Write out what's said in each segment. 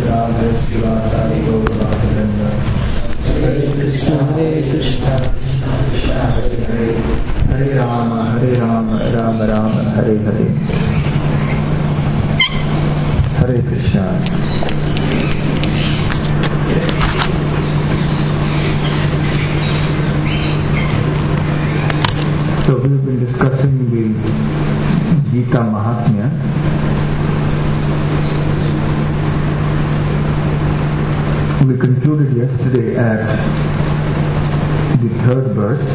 Radha Shivasari Gauravakaranda. Hare Krishna Krishna Hare Hare, Hare Rama Rama Rama Hare Hare. Hare Krishna. So we have been discussing the Gita Mahatmya. We concluded yesterday at the 3rd verse.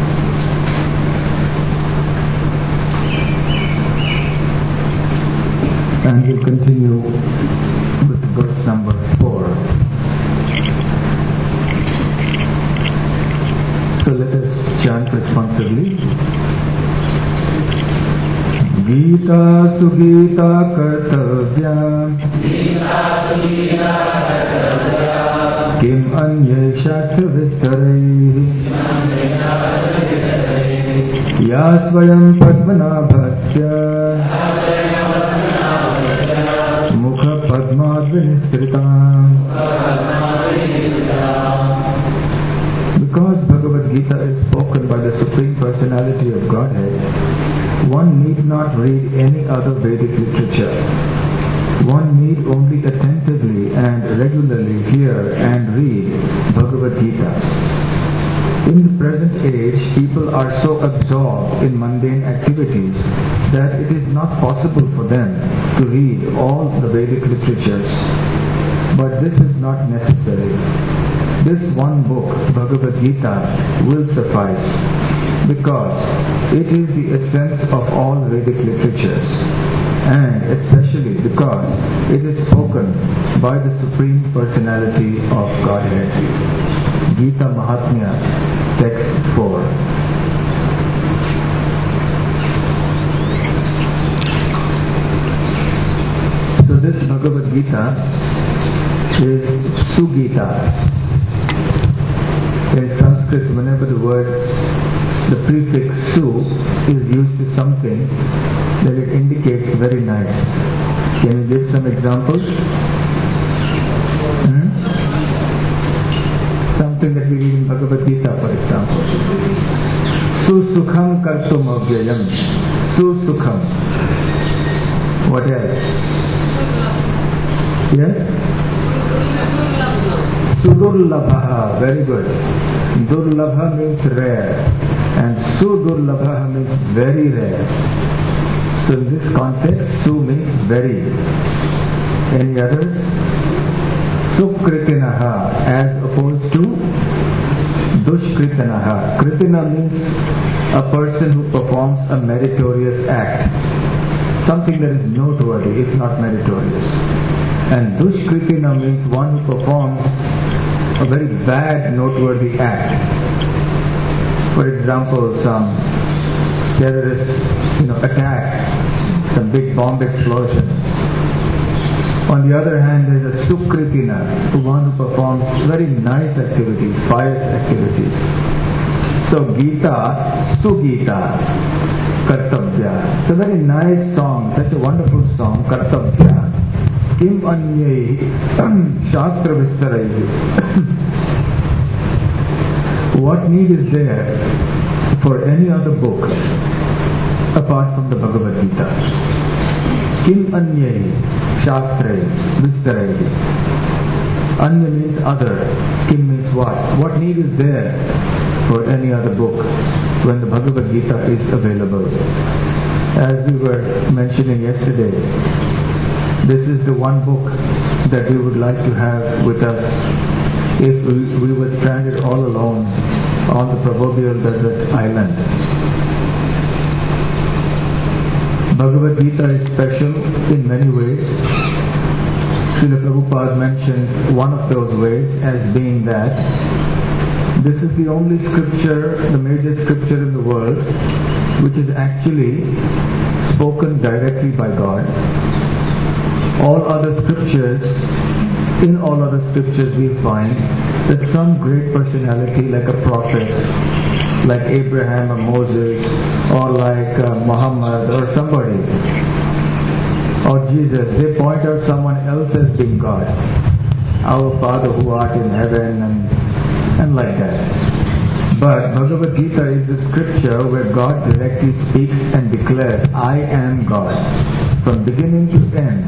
And we'll continue with verse number 4. So let us chant responsibly. Gita Sugita Kartavya Kim Anye Shastra Vistaraihi Ya Swayam Padmanabhasya Mukha Padmadvinistritam. Because Bhagavad Gita is spoken by the Supreme Personality of Godhead, one need not read any other Vedic literature. One need only attentively and regularly hear and read Bhagavad Gita. In the present age, people are so absorbed in mundane activities that it is not possible for them to read all the Vedic literatures. But this is not necessary. This one book, Bhagavad Gita, will suffice, because it is the essence of all Vedic literatures, and especially because it is spoken by the Supreme Personality of Godhead. Gita Mahatmya, text 4. So this Bhagavad Gita is Sugita. In Sanskrit, whenever the prefix Su is used to something, then it indicates very nice. Can you give some examples? Something that we read in Bhagavad Gita, for example. Susukham kartum avyayam. Susukham. What else? Yes? Sudurlabha, very good. Durlabha means rare, and Sudurlabha means very rare. So in this context, Su means very. Any others? Sukritinaha as opposed to Dushkritinaha. Kritina means a person who performs a meritorious act. Something that is noteworthy, if not meritorious. And Dushkritina means one who performs a very bad, noteworthy act. For example, some terrorist, attack, some big bomb explosion. On the other hand, there is a Sukritina, one who performs very nice activities, pious activities. So Gita, Sugita, Kartavya. It's a very nice song, such a wonderful song, Kartavya. Kim Anye Shastra Vistaraihi. What need is there for any other book apart from the Bhagavad Gita? Kim Anye Shastra Vistaraihi. Anya means other. Kim means what? What need is there for any other book when the Bhagavad Gita is available? As we were mentioning yesterday, this is the one book that we would like to have with us if we were stranded all alone on the proverbial desert island. Bhagavad Gita is special in many ways. Srila Prabhupada mentioned one of those ways as being that this is the only scripture, the major scripture in the world, which is actually spoken directly by God. All other scriptures, in all other scriptures we find that some great personality like a prophet, like Abraham or Moses, or like Muhammad or somebody, or Jesus, they point out someone else as being God. Our Father who art in heaven and like that. But Bhagavad Gita is the scripture where God directly speaks and declares, I am God. From beginning to end,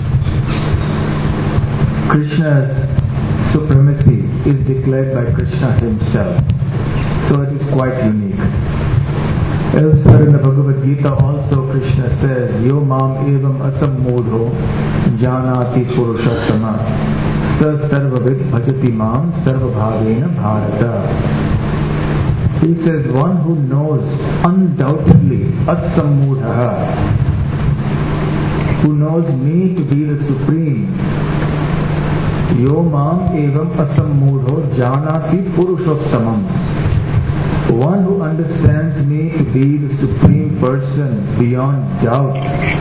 Krishna's supremacy is declared by Krishna himself. So it is quite unique. Elsewhere in the Bhagavad Gita also Krishna says, Yo mam evam asammodho janati purushottama sa sarvavid bhajati mam sarvabhavena bharata. He says, one who knows undoubtedly asammodha, who knows me to be the Supreme. Yo mam evam asammodho janati purushottamam. One who understands me to be the Supreme Person beyond doubt.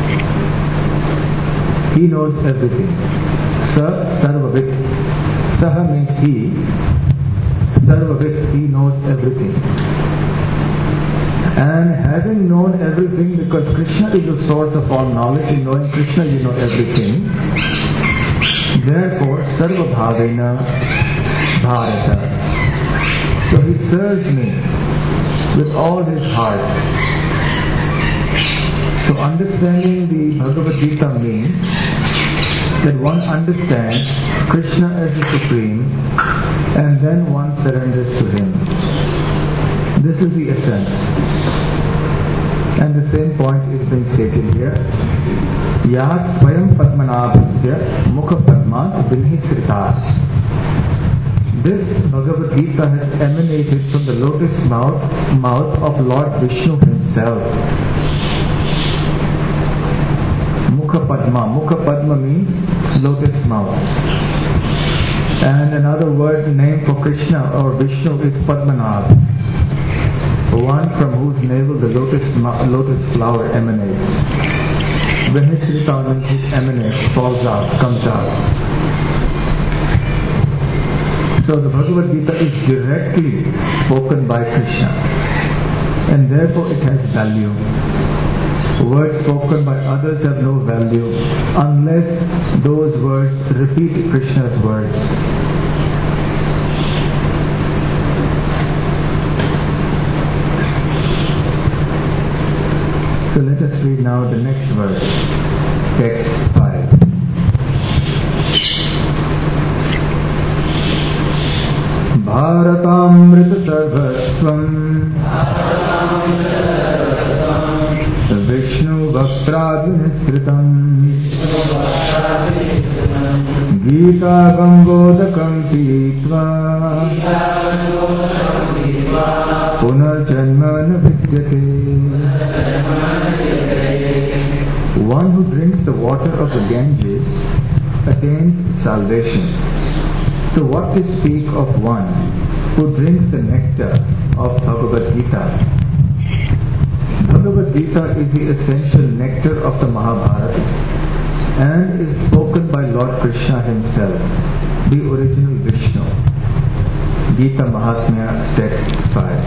He knows everything. Sa sarvavit. Saha means he. Sarvavit, he knows everything. And having known everything, because Krishna is the source of all knowledge, in knowing Krishna you know everything. Therefore, sarva bhavena bharata. So he serves me with all his heart. So understanding the Bhagavad Gita means that one understands Krishna as the Supreme and then one surrenders to him. This is the essence. And the same point is being stated here. Ya swayam padmanabhasya mukha padmat vinhisrita. This Bhagavad Gita has emanated from the lotus mouth of Lord Vishnu himself. Mukha Padma. Mukha Padma means lotus mouth. And another word name for Krishna or Vishnu is Padmanabh, one from whose navel the lotus flower emanates. When his means it emanates, falls out, comes out. So the Bhagavad Gita is directly spoken by Krishna, and therefore it has value. Words spoken by others have no value unless those words repeat Krishna's words. So let us read now the next verse, text 5. Bharatamrita sarvasvam Vishnu Bhaktravinisritam Gita Gangodakam Pitva Punarjanmana Vidyate. One who drinks the water of the Ganges attains salvation. So what to speak of one who drinks the nectar of Bhagavad Gita? Bhagavad Gita is the essential nectar of the Mahabharata and is spoken by Lord Krishna himself, the original Vishnu. Gita Mahatmya, text 5.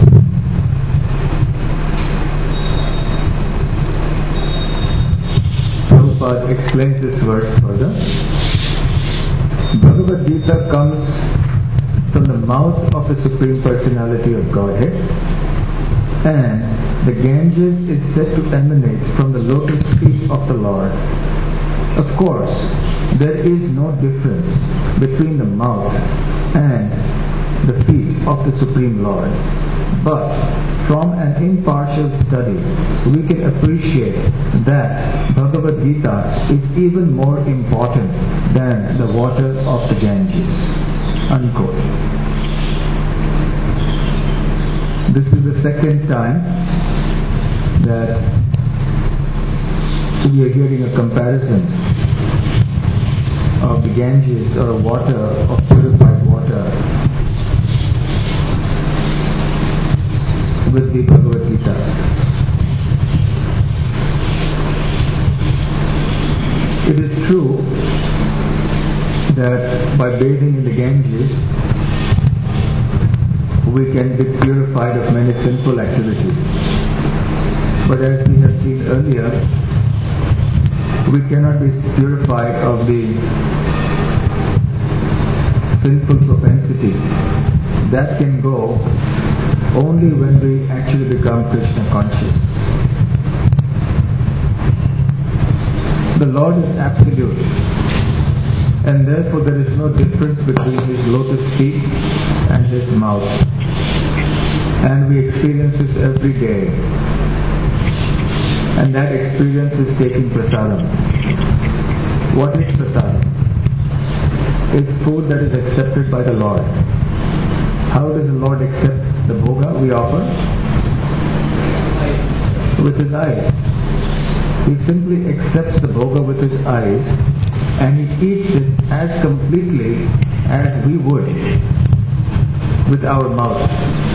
Prabhupada explains this verse further. Bhagavad Gita comes from the mouth of the Supreme Personality of Godhead, and the Ganges is said to emanate from the lotus feet of the Lord. Of course, there is no difference between the mouth and the feet of the Supreme Lord. But from an impartial study, we can appreciate that Bhagavad Gita is even more important than the water of the Ganges. Unquote. This is the second time that we are hearing a comparison of the Ganges or water, of purified water, with the Bhagavad Gita. It is true that by bathing in the Ganges, we can be purified of many sinful activities. But as we have seen earlier, we cannot be purified of the sinful propensity. That can go only when we actually become Krishna conscious. The Lord is absolute, and therefore there is no difference between His lotus feet and His mouth. And we experience this every day. And that experience is taking prasadam. What is prasadam? It's food that is accepted by the Lord. How does the Lord accept the bhoga we offer? With His eyes. He simply accepts the bhoga with His eyes and He eats it as completely as we would with our mouth.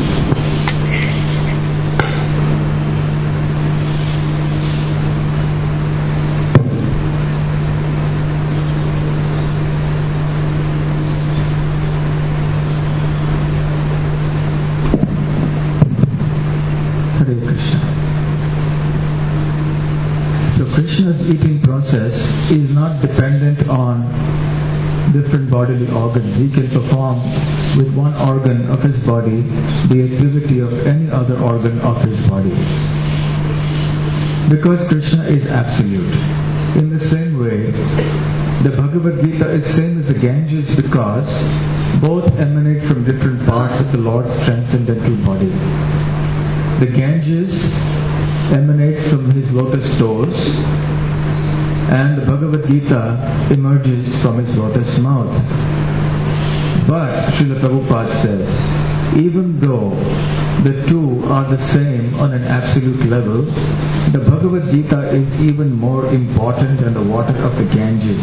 Krishna's eating process is not dependent on different bodily organs. He can perform with one organ of his body the activity of any other organ of his body. Because Krishna is absolute. In the same way, the Bhagavad Gita is same as the Ganges because both emanate from different parts of the Lord's transcendental body. The Ganges emanates from His lotus toes, and the Bhagavad Gita emerges from His lotus mouth. But Srila Prabhupada says, even though the two are the same on an absolute level, the Bhagavad Gita is even more important than the water of the Ganges.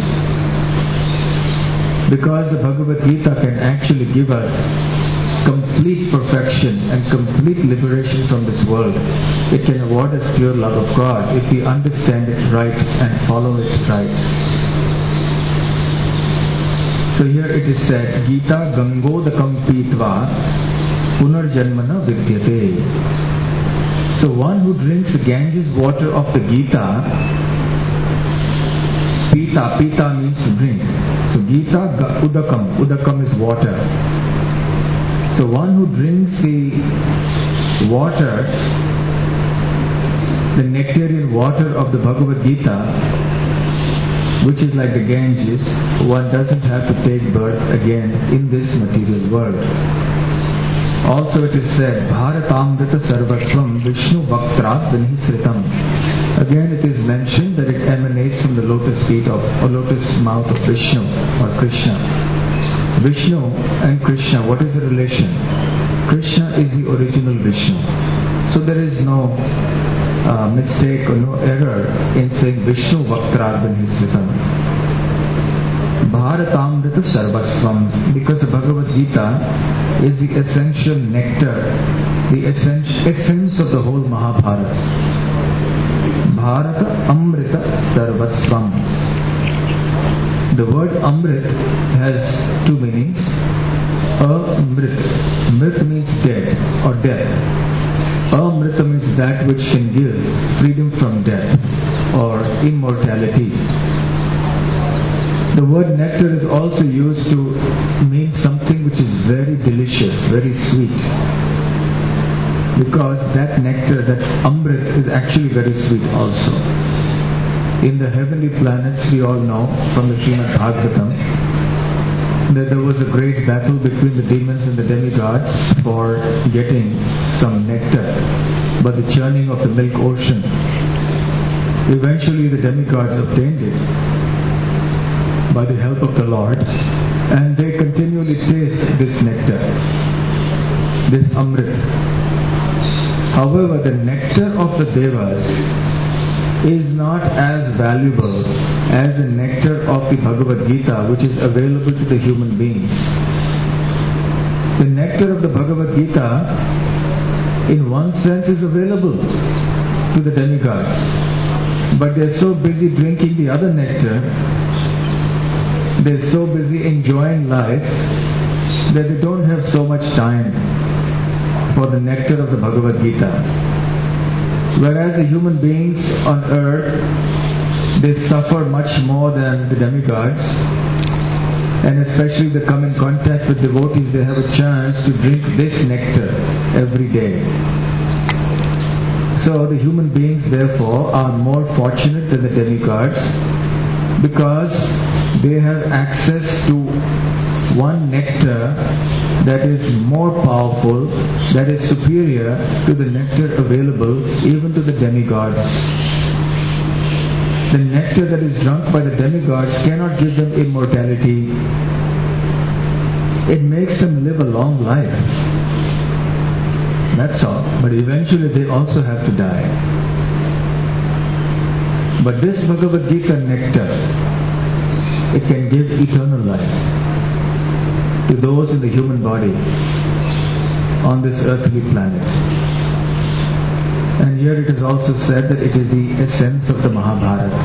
Because the Bhagavad Gita can actually give us complete perfection and complete liberation from this world. It can award us pure love of God if we understand it right and follow it right. So here it is said, Gita Gangodakam Pitva Punarjanmana Vidyate. So one who drinks the Ganges water of the Gita, Pita means to drink. So Gita Udakam is water. So one who drinks the water, the nectarian water of the Bhagavad Gita, which is like the Ganges, one doesn't have to take birth again in this material world. Also it is said, Bharatamrita Sarvasvam Vishnu Bhaktrat Vinhisritam. Again it is mentioned that it emanates from the lotus feet or lotus mouth of Vishnu or Krishna. Vishnu and Krishna, what is the relation? Krishna is the original Vishnu. So there is no mistake or no error in saying Vishnu Vaktradhan Hisritam. Bharatamrita Sarvasvam, because the Bhagavad Gita is the essential nectar, the essence of the whole Mahabharata. Bharata Amrita Sarvasvam. The word Amrit has two meanings. Amrit. Mrit means dead or death. Amrita means that which can give freedom from death or immortality. The word nectar is also used to mean something which is very delicious, very sweet. Because that nectar, that Amrit, is actually very sweet also. In the heavenly planets, we all know from the Srimad Bhagavatam that there was a great battle between the demons and the demigods for getting some nectar by the churning of the milk ocean. Eventually the demigods obtained it by the help of the Lord, and they continually taste this nectar, this Amrit. However, the nectar of the Devas is not as valuable as the nectar of the Bhagavad Gita, which is available to the human beings. The nectar of the Bhagavad Gita, in one sense, is available to the demigods, but they're so busy drinking the other nectar, they're so busy enjoying life, that they don't have so much time for the nectar of the Bhagavad Gita. Whereas the human beings on earth they suffer much more than the demigods. And especially they come in contact with devotees, they have a chance to drink this nectar every day. So the human beings therefore are more fortunate than the demigods because they have access to one nectar that is more powerful, that is superior to the nectar available even to the demigods. The nectar that is drunk by the demigods cannot give them immortality. It makes them live a long life. That's all. But eventually they also have to die. But this Bhagavad Gita nectar, it can give eternal life to those in the human body on this earthly planet. And here it is also said that it is the essence of the Mahabharata.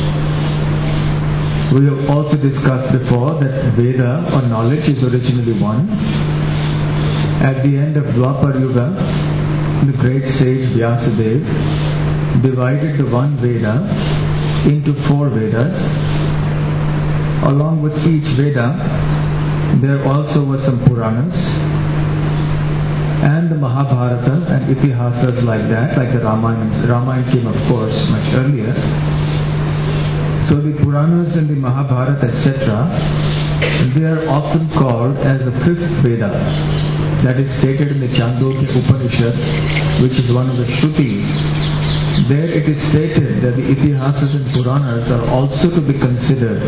We have also discussed before that Veda or knowledge is originally one. At the end of Dwapar Yuga, the great sage Vyasadeva divided the one Veda into 4 Vedas. Along with each Veda, there also were some Puranas and the Mahabharata and Itihasas like that, like the Ramayana. Ramayana came of course much earlier. So the Puranas and the Mahabharata etc., they are often called as the 5th Veda. That is stated in the Chandogya Upanishad, which is one of the Shrutis. There it is stated that the Itihasas and Puranas are also to be considered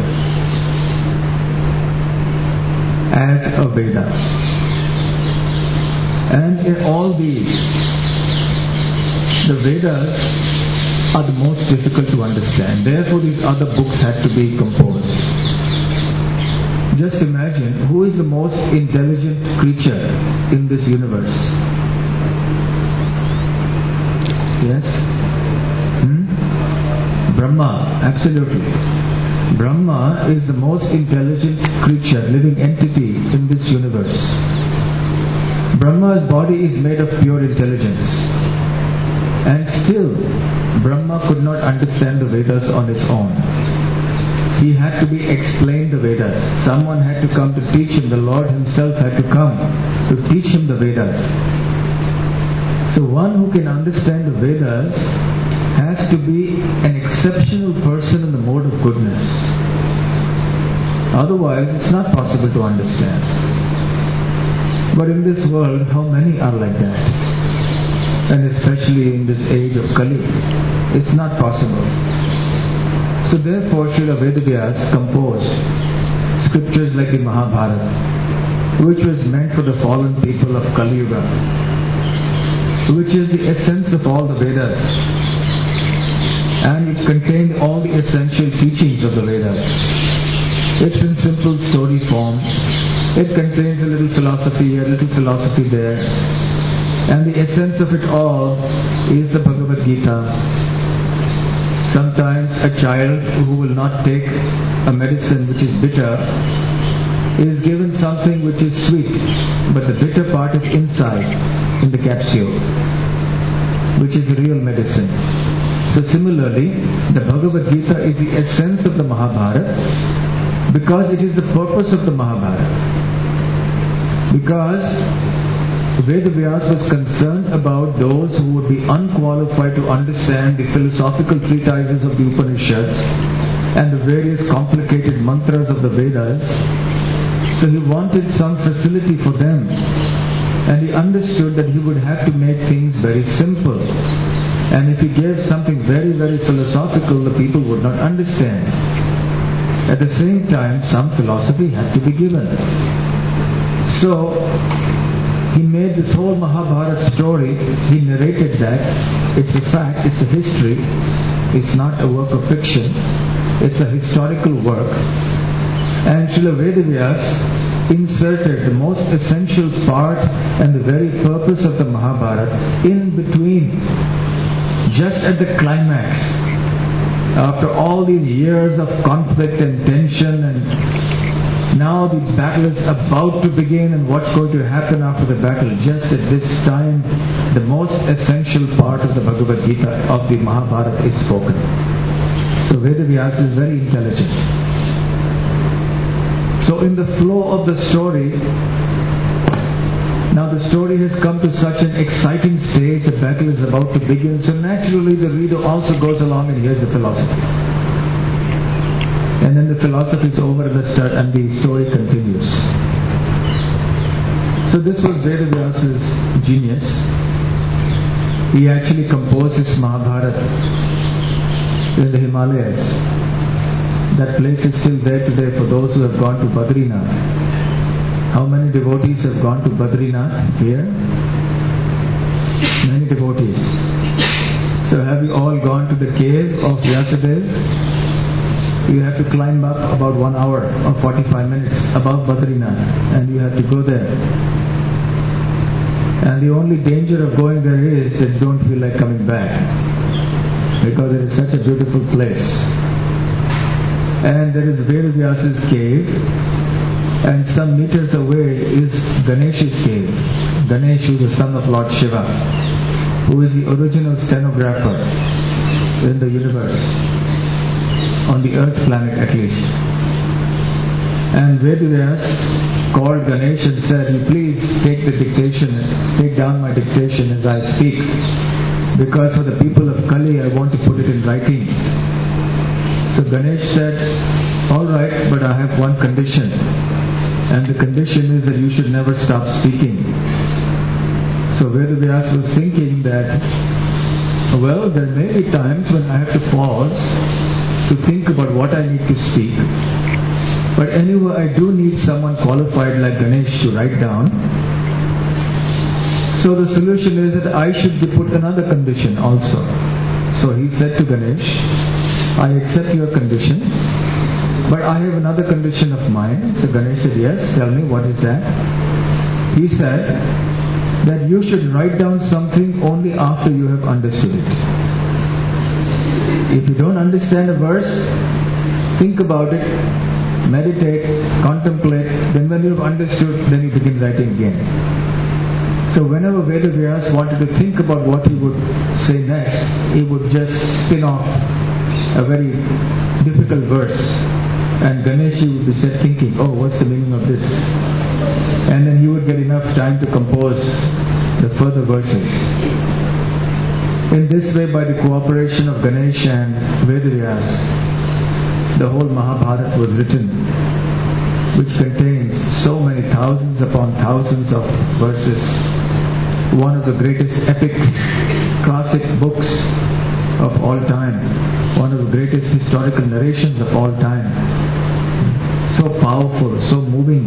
as a Veda. And in all these, the Vedas are the most difficult to understand. Therefore these other books had to be composed. Just imagine, who is the most intelligent creature in this universe? Yes? Brahma, absolutely. Brahma is the most intelligent creature, living entity in this universe. Brahma's body is made of pure intelligence. And still, Brahma could not understand the Vedas on his own. He had to be explained the Vedas. Someone had to come to teach him. The Lord himself had to come to teach him the Vedas. So one who can understand the Vedas has to be an exceptional person in the mode of goodness. Otherwise, it's not possible to understand. But in this world, how many are like that? And especially in this age of Kali, it's not possible. So therefore, Srila Vedavyas composed scriptures like the Mahabharata, which was meant for the fallen people of Kali Yuga, which is the essence of all the Vedas, and which contained all the essential teachings of the Vedas. It's in simple story form. It contains a little philosophy here, a little philosophy there. And the essence of it all is the Bhagavad Gita. Sometimes a child who will not take a medicine which is bitter is given something which is sweet, but the bitter part is inside in the capsule, which is the real medicine. So similarly, the Bhagavad Gita is the essence of the Mahabharata because it is the purpose of the Mahabharata. Because Vedavyas was concerned about those who would be unqualified to understand the philosophical treatises of the Upanishads and the various complicated mantras of the Vedas. So he wanted some facility for them, and he understood that he would have to make things very simple. And if he gave something very, very philosophical, the people would not understand. At the same time, some philosophy had to be given. So he made this whole Mahabharata story, he narrated that. It's a fact, it's a history, it's not a work of fiction, it's a historical work. And Srila Vedavyas inserted the most essential part and the very purpose of the Mahabharata in between, just at the climax. After all these years of conflict and tension, and now the battle is about to begin, and what's going to happen after the battle, just at this time the most essential part of the Bhagavad Gita, of the Mahabharata, is spoken. So Vedavyasa is very intelligent. So in the flow of the story, now the story has come to such an exciting stage, the battle is about to begin, so naturally the reader also goes along and hears the philosophy. And then the philosophy is over and the story continues. So this was Vedavyasa's genius. He actually composed his Mahabharata in the Himalayas. That place is still there today for those who have gone to Badrinath. How many devotees have gone to Badrinath here? Many devotees. So have you all gone to the cave of Vyasadeva? You have to climb up about 1 hour or 45 minutes above Badrinath, and you have to go there. And the only danger of going there is that you don't feel like coming back, because it is such a beautiful place. And there is Vedavyasa's cave, and some meters away is Ganesha's cave. Ganesh, who is the son of Lord Shiva, who is the original stenographer in the universe, on the earth planet at least. And Vedavyas called Ganesh and said, "You please take the dictation, take down my dictation as I speak, because for the people of Kali I want to put it in writing." So Ganesh said, "All right, but I have one condition, and the condition is that you should never stop speaking." So Vedavyas was thinking that, well, there may be times when I have to pause to think about what I need to speak. But anyway, I do need someone qualified like Ganesh to write down. So the solution is that I should be put another condition also. So he said to Ganesh, "I accept your condition, but I have another condition of mine." So Ganesh said, "Yes, tell me, what is that?" He said that you should write down something only after you have understood it. If you don't understand a verse, think about it, meditate, contemplate, then when you have understood, then you begin writing again. So whenever Vedavyas wanted to think about what he would say next, he would just spin off a very difficult verse, and Ganesh would be set thinking, "Oh, what's the meaning of this?" And then he would get enough time to compose the further verses. In this way, by the cooperation of Ganesh and Vedavyas, the whole Mahabharata was written, which contains so many thousands upon thousands of verses. One of the greatest epic, classic books of all time. One of the greatest historical narrations of all time. So powerful, so moving.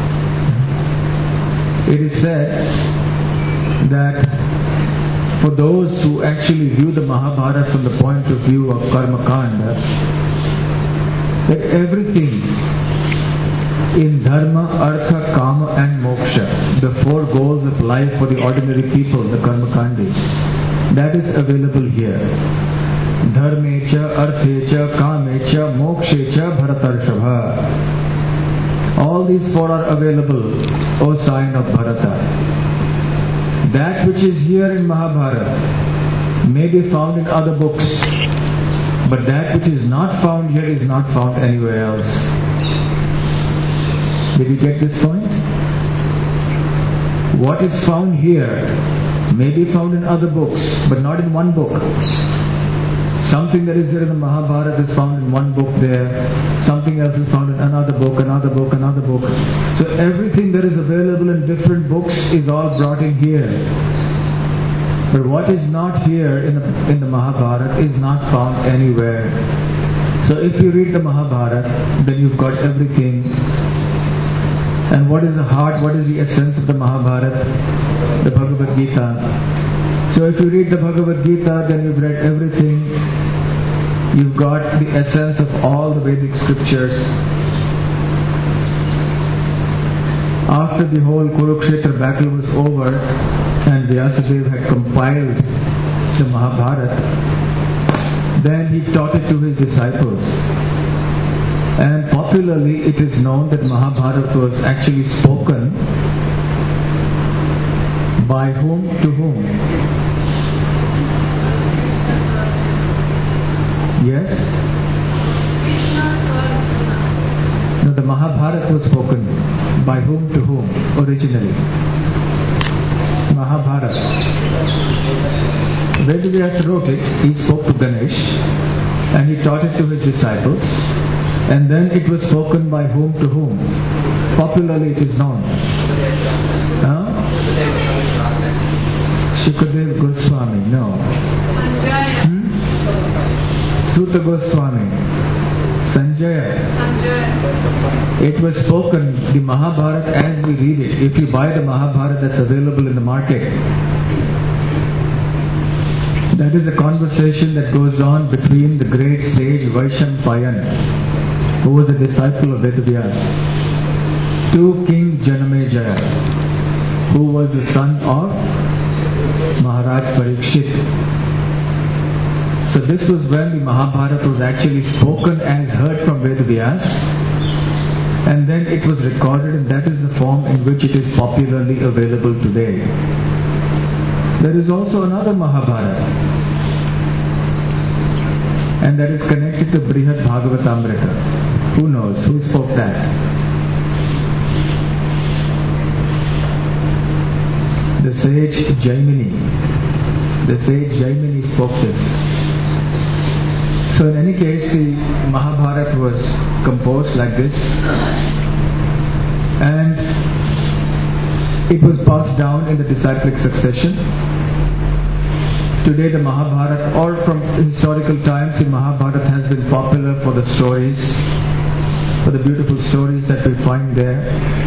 It is said that for those who actually view the Mahabharata from the point of view of Karma Kanda, that everything in Dharma, Artha, Kama and Moksha, the four goals of life for the ordinary people, the Karma Kandis, that is available here. Dharmecha, Arthecha, Kamecha, Mokshecha, Bharatarshava. All these four are available, O sign of Bharata. That which is here in Mahabharata may be found in other books, but that which is not found here is not found anywhere else. Did you get this point? What is found here may be found in other books, but not in one book. Something that is there in the Mahabharata is found in one book there. Something else is found in another book, another book, another book. So everything that is available in different books is all brought in here. But what is not here in the Mahabharata is not found anywhere. So if you read the Mahabharata, then you've got everything. And what is the heart, what is the essence of the Mahabharata? The Bhagavad Gita. So if you read the Bhagavad Gita, then you've read everything. You've got the essence of all the Vedic scriptures. After the whole Kurukshetra battle was over and Vyasadeva had compiled the Mahabharata, then he taught it to his disciples. And popularly it is known that Mahabharata was actually spoken by whom to whom? Yes? Mahabharata was spoken by whom to whom originally? Mahabharata. Vedavyasa wrote it, he spoke to Ganesh and he taught it to his disciples, and then it was spoken by whom to whom? Popularly it is known. Shukadev Goswami, no. Suta Goswami, Sanjaya. It was spoken, the Mahabharata as we read it. If you buy the Mahabharata that's available in the market, that is a conversation that goes on between the great sage Vaishampayan, who was a disciple of Vedavyasa, to King Janamejaya, who was the son of Maharaj Parikshit. So this was when the Mahabharata was actually spoken as heard from Vedavyasa, and then it was recorded, and that is the form in which it is popularly available today. There is also another Mahabharata, and that is connected to Brihad Bhagavatamrita. Who knows? Who spoke that? The sage Jaimini. The sage Jaimini spoke this. So in any case, the Mahabharata was composed like this, and it was passed down in the disciplic succession. Today the Mahabharata, or from historical times, the Mahabharata has been popular for the stories, for the beautiful stories that we find there.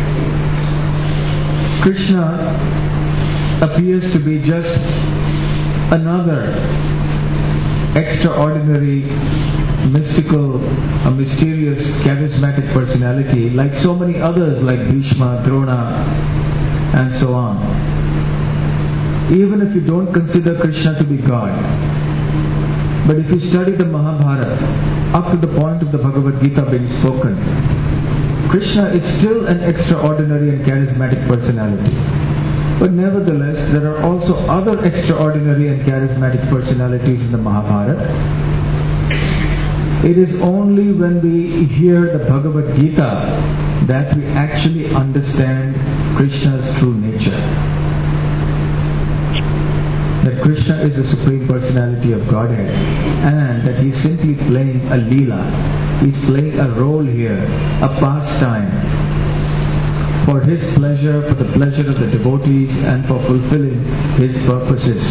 Krishna appears to be just another extraordinary, mystical, a mysterious, charismatic personality, like so many others like Bhishma, Drona, and so on. Even if you don't consider Krishna to be God, but if you study the Mahabharata up to the point of the Bhagavad Gita being spoken, Krishna is still an extraordinary and charismatic personality. But nevertheless, there are also other extraordinary and charismatic personalities in the Mahabharata. It is only when we hear the Bhagavad Gita that we actually understand Krishna's true nature. That Krishna is the Supreme Personality of Godhead, and that He is simply playing a leela. He is playing a role here, a pastime, for His pleasure, for the pleasure of the devotees, and for fulfilling His purposes.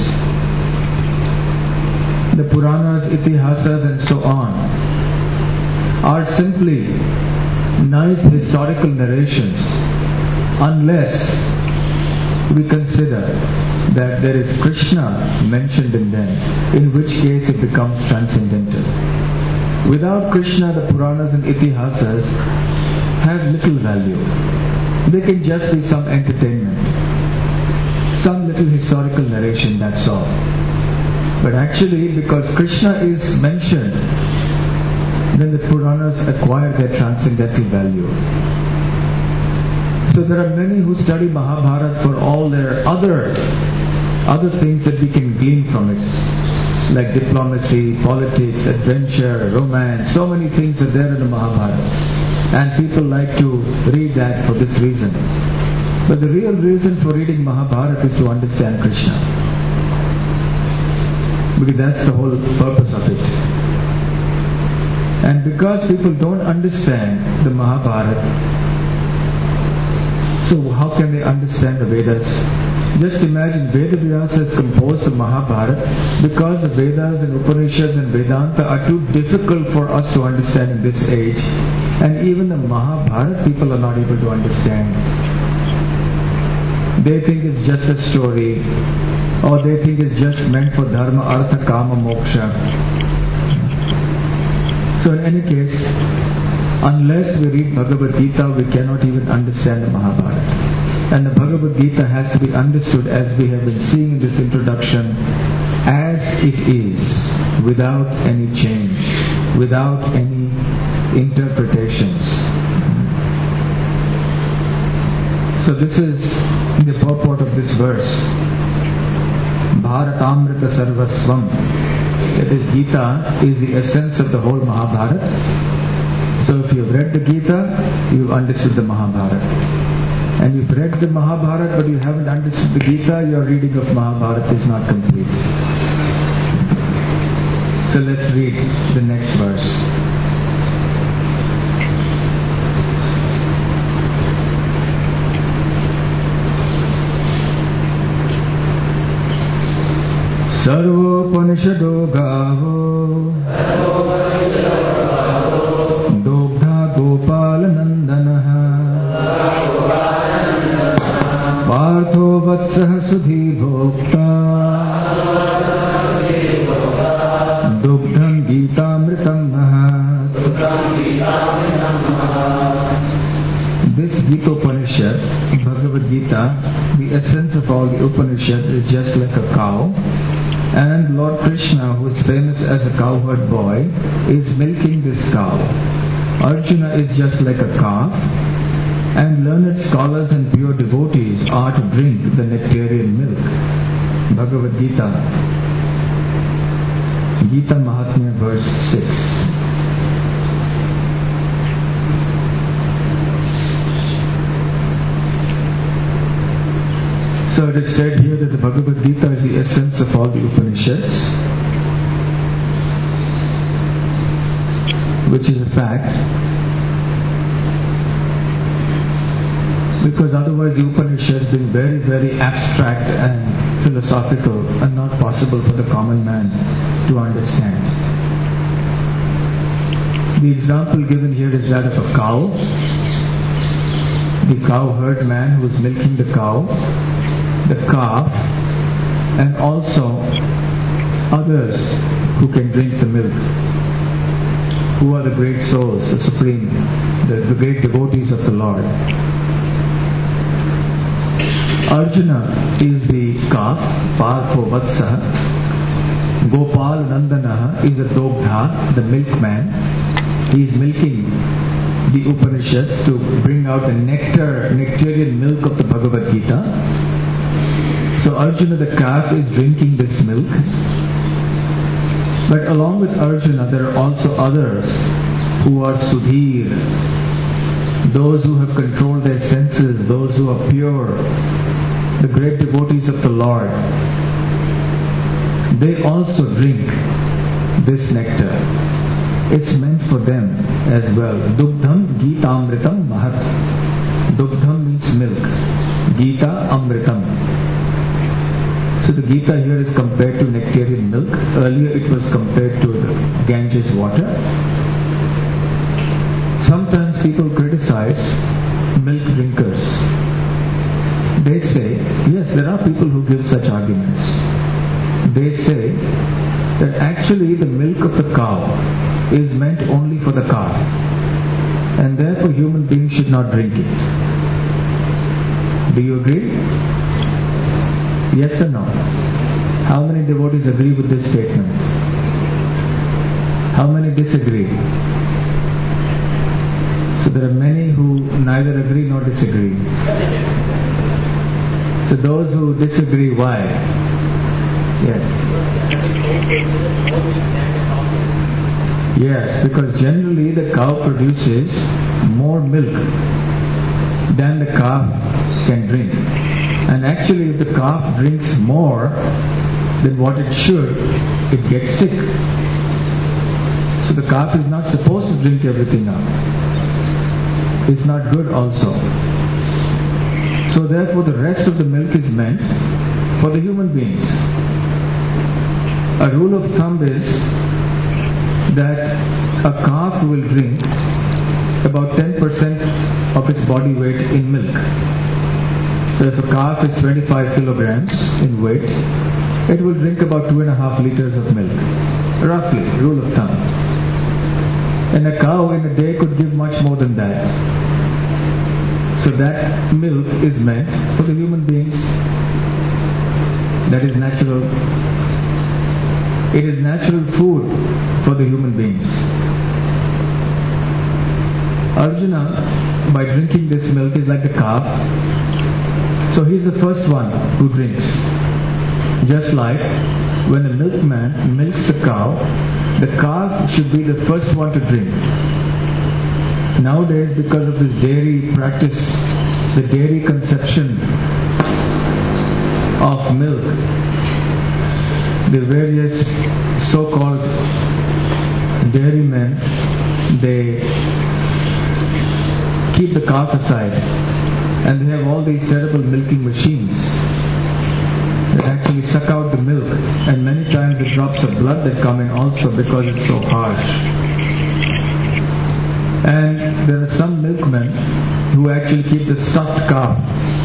The Puranas, Itihasas, and so on are simply nice historical narrations, unless we consider that there is Krishna mentioned in them, in which case it becomes transcendental. Without Krishna, the Puranas and Itihasas have little value. They can just be some entertainment, some little historical narration, that's all. But actually, because Krishna is mentioned, then the Puranas acquire their transcendental value. So there are many who study Mahabharata for all their other things that we can glean from it, like diplomacy, politics, adventure, romance. So many things are there in the Mahabharata, and people like to read that for this reason. But the real reason for reading Mahabharata is to understand Krishna, because that's the whole purpose of it. And because people don't understand the Mahabharata, so how can they understand the Vedas? Just imagine, Vedavyasa has composed the Mahabharata because the Vedas and Upanishads and Vedanta are too difficult for us to understand in this age. And even the Mahabharata people are not able to understand. They think it's just a story, or they think it's just meant for dharma, artha, kama, moksha. So in any case, unless we read Bhagavad Gita, we cannot even understand the Mahabharata. And the Bhagavad Gita has to be understood, as we have been seeing in this introduction, as it is, without any change, without any interpretations. So this is the purport of this verse. Bharatamrita sarvasvam. That is, Gita is the essence of the whole Mahabharata. So if you've read the Gita, you've understood the Mahabharata. And you've read the Mahabharata but you haven't understood the Gita, your reading of Mahabharata is not complete. So let's read the next verse. Sarvopanishado gavo Dobdha Gopalanandanaha Partho Vatsah Sudhi Bhokta Dubdham Gitamritam Mahat. This Gita Upanishad, Bhagavad Gita, the essence of all the Upanishads is just like a cow. And Lord Krishna, who is famous as a cowherd boy, is milking this cow. Arjuna is just like a calf, and learned scholars and pure devotees are to drink the nectarian milk. Bhagavad Gita, Gita Mahatmya, verse 6. So it is said here that the Bhagavad Gita is the essence of all the Upanishads, which is a fact, because otherwise the Upanishads being very, very abstract and philosophical are not possible for the common man to understand. The example given here is that of a cow. The cowherd man who is milking the cow, the calf, and also others who can drink the milk, who are the great souls, the supreme, the great devotees of the Lord. Arjuna is the calf, Partho Vatsa. Gopal Nandana is the Dobdha, the milkman. He is milking the Upanishads to bring out the nectarian milk of the Bhagavad Gita. So Arjuna the calf is drinking this milk. But along with Arjuna there are also others who are Sudhir, those who have controlled their senses, those who are pure, the great devotees of the Lord. They also drink this nectar. It's meant for them as well. Dubdham Gitamritam Mahat. Dubdham means milk. Gita Amritam. So the Gita here is compared to nectarian milk. Earlier it was compared to the Ganges water. Sometimes people criticize milk drinkers. They say, yes, there are people who give such arguments. They say that actually the milk of the cow is meant only for the cow, and therefore human beings should not drink it. Do you agree? Yes or no? How many devotees agree with this statement? How many disagree? So there are many who neither agree nor disagree. So those who disagree, why? Yes. Yes, because generally the cow produces more milk than the calf can drink. And actually if the calf drinks more than what it should, it gets sick. So the calf is not supposed to drink everything up. It's not good also. So therefore the rest of the milk is meant for the human beings. A rule of thumb is that a calf will drink about 10% of its body weight in milk. So if a calf is 25 kilograms in weight, it will drink about 2.5 liters of milk. Roughly, rule of thumb. And a cow in a day could give much more than that. So that milk is meant for the human beings. That is natural. It is natural food for the human beings. Arjuna, by drinking this milk, is like the calf. So he's the first one who drinks. Just like when a milkman milks the calf should be the first one to drink. Nowadays, because of this dairy practice, the dairy conception of milk, the various so-called dairymen, they keep the calf aside, and they have all these terrible milking machines that actually suck out the milk, and many times the drops of blood that come in also because it's so harsh. And there are some milkmen who actually keep the stuffed calf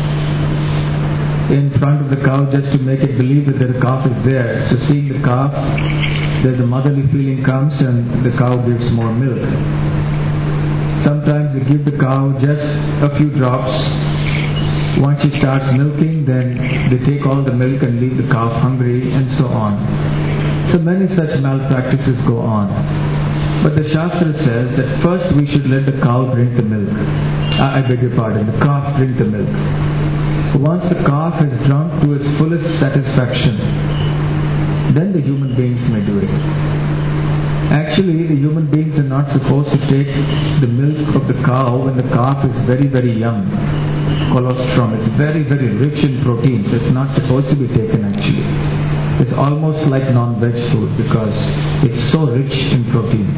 in front of the cow just to make it believe that the calf is there. So seeing the calf, then the motherly feeling comes and the cow gives more milk. Sometimes they give the cow just a few drops. Once she starts milking, then they take all the milk and leave the calf hungry, and so on. So many such malpractices go on. But the Shastra says that first we should let the cow drink the milk. I beg your pardon, the calf drink the milk. Once the calf has drunk to its fullest satisfaction, then the human beings may do it. Actually, the human beings are not supposed to take the milk of the cow when the calf is very, very young. Colostrum, it's very, very rich in protein, so it's not supposed to be taken actually. It's almost like non-veg food because it's so rich in protein.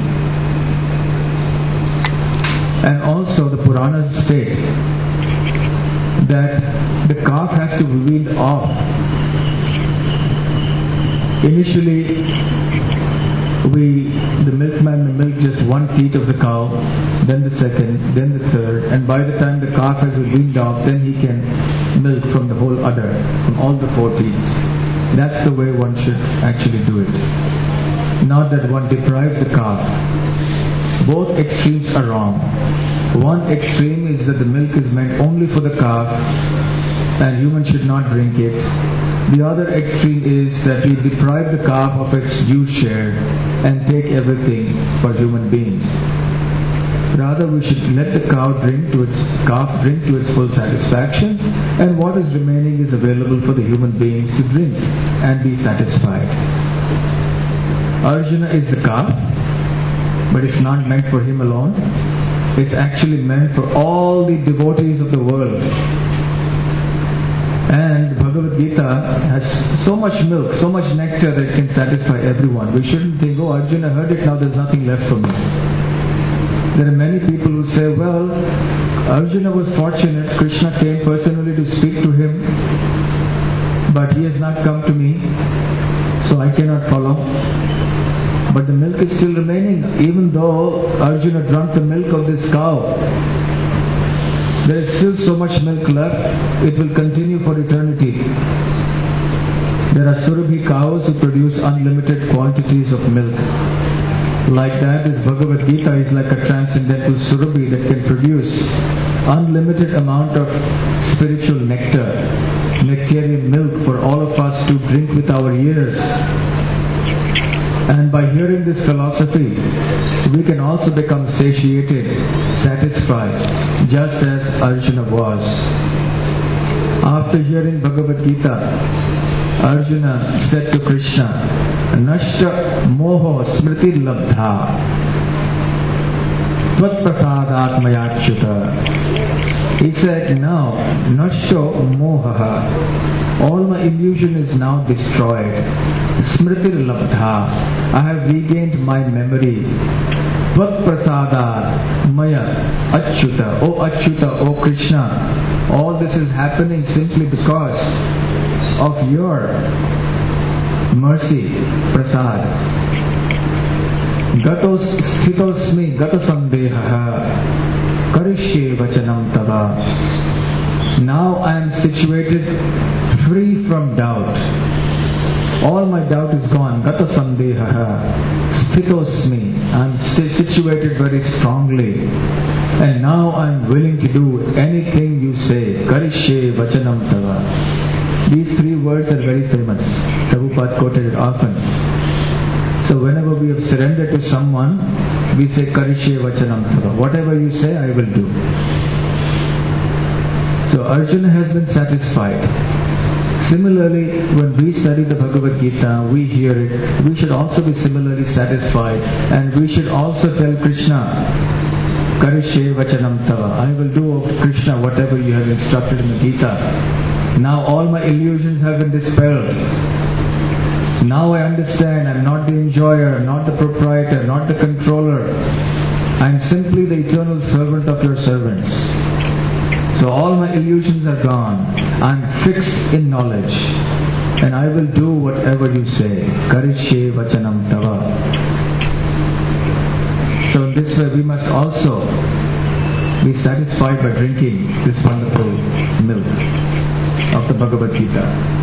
And also the Puranas state that the calf has to be weaned off. Initially, the milkman may milk just one teat of the cow, then the second, then the third, and by the time the calf has been weaned off, then he can milk from the whole udder, from all the 4 teats. That's the way one should actually do it. Not that one deprives the calf. Both extremes are wrong. One extreme is that the milk is meant only for the calf and humans should not drink it. The other extreme is that we deprive the calf of its due share and take everything for human beings. Rather, we should let the calf drink to its full satisfaction, and what is remaining is available for the human beings to drink and be satisfied. Arjuna is the calf, but it's not meant for him alone. It's actually meant for all the devotees of the world. And Bhagavad Gita has so much milk, so much nectar that it can satisfy everyone. We shouldn't think, oh, Arjuna heard it, now there's nothing left for me. There are many people who say, well, Arjuna was fortunate, Krishna came personally to speak to him, but he has not come to me, so I cannot follow. But the milk is still remaining, even though Arjuna drank the milk of this cow. There is still so much milk left, it will continue for eternity. There are Surabhi cows who produce unlimited quantities of milk. Like that, this Bhagavad Gita is like a transcendental Surabhi that can produce unlimited amount of spiritual nectar, nectarian milk for all of us to drink with our ears. And by hearing this philosophy, we can also become satiated, satisfied, just as Arjuna was. After hearing Bhagavad Gita, Arjuna said to Krishna, Nashta moho smriti labdha tvat prasadat mayachyuta. He said, now, Nashto mohaha, all my illusion is now destroyed. Smriti labdha, I have regained my memory. Tvat prasadat maya achyuta, O Achyuta, O Krishna, all this is happening simply because of your mercy, prasad. Gatos sthitosmi gata sandehaha karishye vachanam tava. Now I am situated free from doubt. All my doubt is gone. Gata sandehaha sthitosmi. I am situated very strongly. And now I am willing to do anything you say. Karishye vachanam tava. These 3 words are very famous. Prabhupada quoted it often. So whenever we have surrendered to someone, we say Karishye Vachanam Tava. Whatever you say, I will do. So Arjuna has been satisfied. Similarly, when we study the Bhagavad Gita, we hear it, we should also be similarly satisfied, and we should also tell Krishna Karishe vachanam tava. I will do, O Krishna, whatever you have instructed in the Gita. Now all my illusions have been dispelled. Now I understand I'm not the enjoyer, not the proprietor, not the controller. I'm simply the eternal servant of your servants. So all my illusions are gone. I'm fixed in knowledge. And I will do whatever you say. Karishe vachanam tava. So in this way we must also be satisfied by drinking this wonderful milk of the Bhagavad Gita.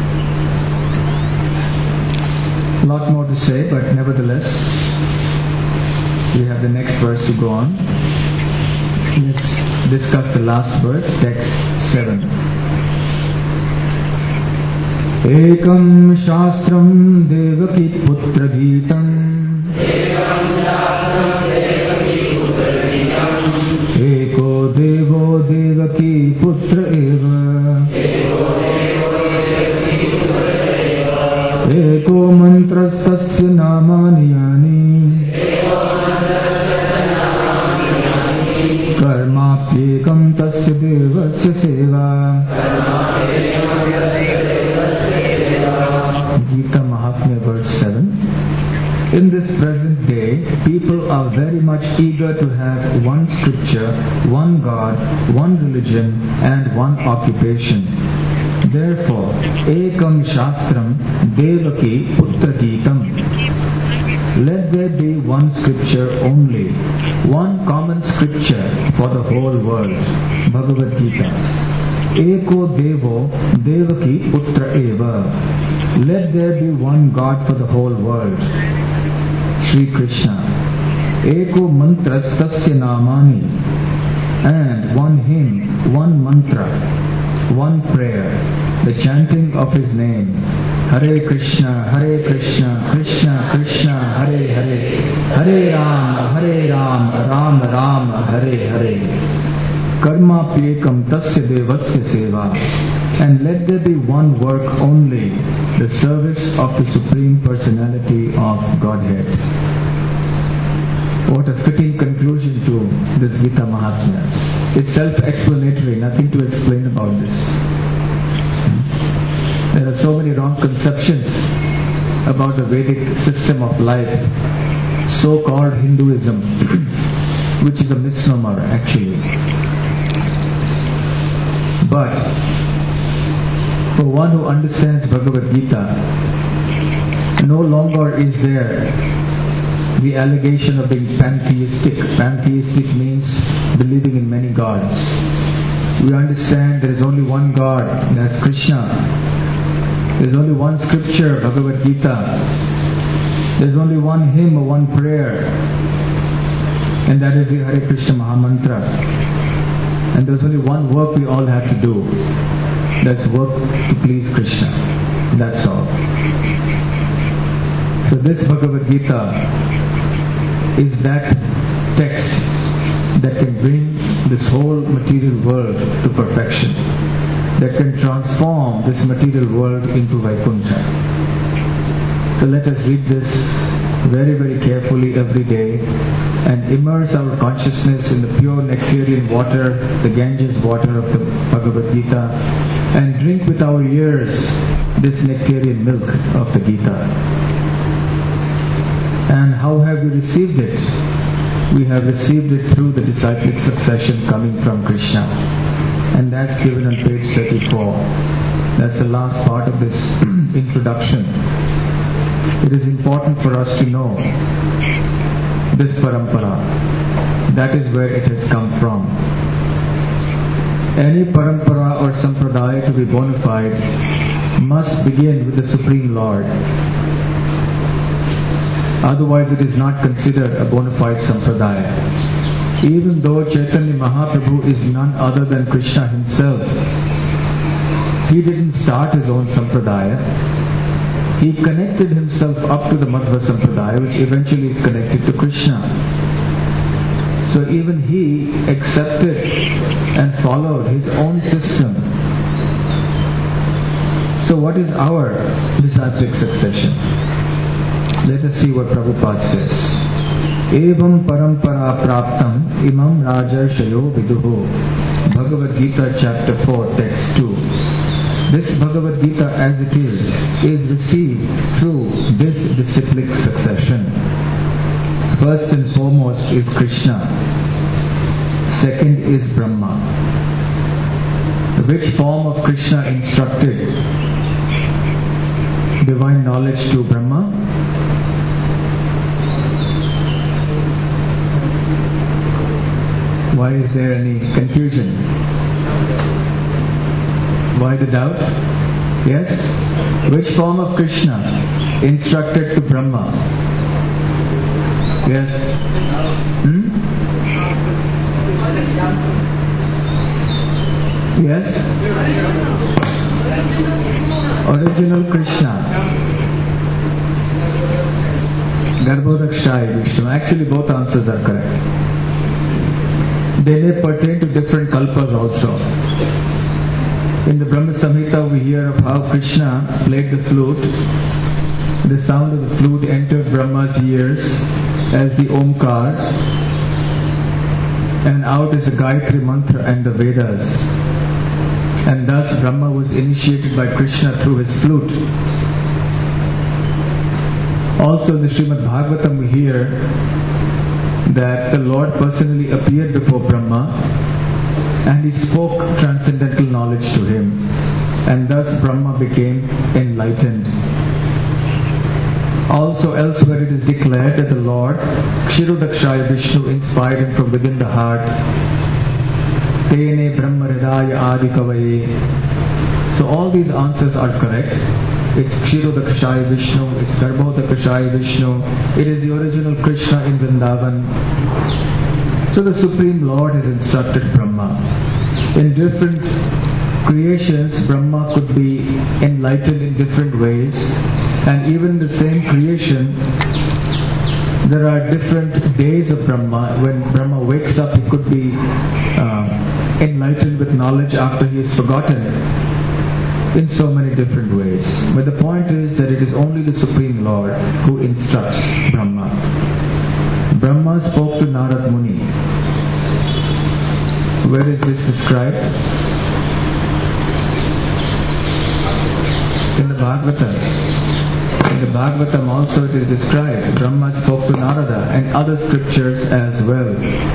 A lot more to say, but nevertheless, we have the next verse to go on. Let's discuss the last verse, text 7. Ekam shastram devaki putra gitam Eko devo devaki putra eva Eko mantrastasya namani yani Karmapyekam tasya devasya seva Gita Mahatmya verse 7. In this present day, people are very much eager to have one scripture, one God, one religion, and one occupation. Therefore, ekam shastram devaki putra gitam. Let there be one scripture only, one common scripture for the whole world. Bhagavad Gita. Eko devo devaki putra eva. Let there be one God for the whole world. Sri Krishna. Eko mantras tasya namani. And one hymn, one mantra, one prayer, the chanting of his name. Hare Krishna, Krishna Krishna, Hare Hare, Hare Ram, Ram Ram, Hare Hare. Karma pyekam tasya devasya seva. And let there be one work only, the service of the Supreme Personality of Godhead. What a fitting conclusion to this Gita Mahatmya. It's self-explanatory, nothing to explain about this. There are so many wrong conceptions about the Vedic system of life, so-called Hinduism, which is a misnomer actually. But for one who understands Bhagavad Gita, no longer is there the allegation of being pantheistic. Pantheistic means believing in many gods. We understand there is only one God, that's Krishna. There is only one scripture, Bhagavad Gita. There is only one hymn or one prayer, and that is the Hare Krishna Mahamantra. And there is only one work we all have to do. That's work to please Krishna. That's all. So this Bhagavad Gita is that text that can bring this whole material world to perfection, that can transform this material world into Vaikuntha. So let us read this very, very carefully every day and immerse our consciousness in the pure nectarian water, the Ganges water of the Bhagavad Gita, and drink with our ears this nectarian milk of the Gita. And how have we received it? We have received it through the disciplic succession coming from Krishna. And that's given on page 34. That's the last part of this introduction. It is important for us to know this parampara. That is where it has come from. Any parampara or sampradaya to be bona fide must begin with the Supreme Lord. Otherwise it is not considered a bona fide sampradaya. Even though Chaitanya Mahaprabhu is none other than Krishna himself, he didn't start his own sampradaya. He connected himself up to the Madhva Sampradaya, which eventually is connected to Krishna. So even he accepted and followed his own system. So what is our disciplic succession? Let us see what Prabhupada says. Evam parampara praptam imam rajarshayo viduho. Bhagavad Gita chapter 4 text 2. This Bhagavad Gita as it is received through this disciplic succession. First and foremost is Krishna. Second is Brahma. Which form of Krishna instructed divine knowledge to Brahma? Why is there any confusion? Why the doubt? Yes? Which form of Krishna instructed to Brahma? Yes? Yes? Original Krishna. Garbhodakshaya Vishnu. Actually both answers are correct. They may pertain to different kalpas also. In the Brahma Samhita we hear of how Krishna played the flute. The sound of the flute entered Brahma's ears as the Omkar, and out is the Gayatri Mantra and the Vedas. And thus Brahma was initiated by Krishna through his flute. Also in the Srimad Bhagavatam we hear that the Lord personally appeared before Brahma and he spoke transcendental knowledge to him, and thus Brahma became enlightened. Also elsewhere it is declared that the Lord Kshirodakshaya Vishnu inspired him from within the heart. Tene Brahma Hridaya Adi Kavaye. So all these answers are correct. It's Kshirodakshaya Vishnu, it's Garbhodakshaya Vishnu, it is the original Krishna in Vrindavan. So the Supreme Lord has instructed Brahma. In different creations, Brahma could be enlightened in different ways, and even in the same creation, there are different days of Brahma. When Brahma wakes up, he could be enlightened with knowledge after he is forgotten, in so many different ways. But the point is that it is only the Supreme Lord who instructs Brahma. Brahma spoke to Narad Muni. Where is this described? In the Bhagavatam. In the Bhagavatam also it is described. Brahma spoke to Narada and other scriptures as well.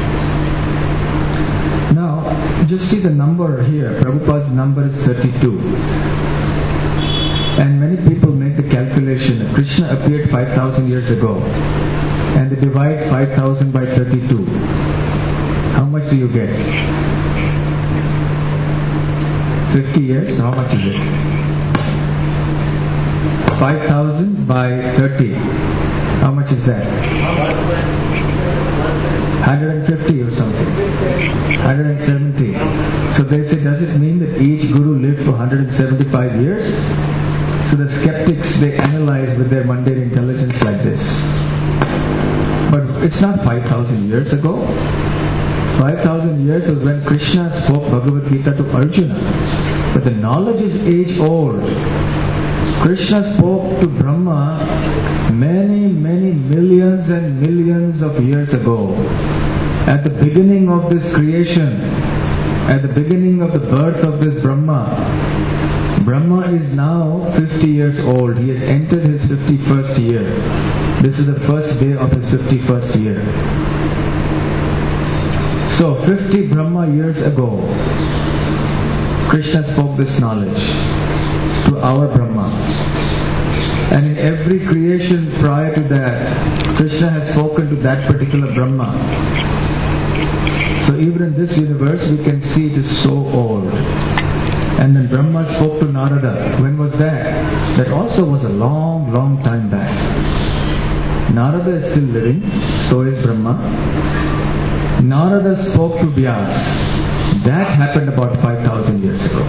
Now, just see the number here. Prabhupada's number is 32. And many people make the calculation that Krishna appeared 5,000 years ago. And they divide 5,000 by 32. How much do you get? 50 years? How much is it? 5,000 by 30. How much is that? 150 or something. 170. So they say, does it mean that each guru lived for 175 years? So the skeptics, they analyze with their mundane intelligence like this. But it's not 5,000 years ago. 5,000 years was when Krishna spoke Bhagavad Gita to Arjuna. But the knowledge is age old. Krishna spoke to Brahma many millions and millions of years ago. At the beginning of this creation, at the beginning of the birth of this Brahma, Brahma is now 50 years old. He has entered his 51st year. This is the first day of his 51st year. So 50 Brahma years ago, Krishna spoke this knowledge to our Brahma. And in every creation prior to that, Krishna has spoken to that particular Brahma. So even in this universe, we can see it is so old. And then Brahma spoke to Narada. When was that? That also was a long time back. Narada is still living, so is Brahma. Narada spoke to Vyas. That happened about 5,000 years ago.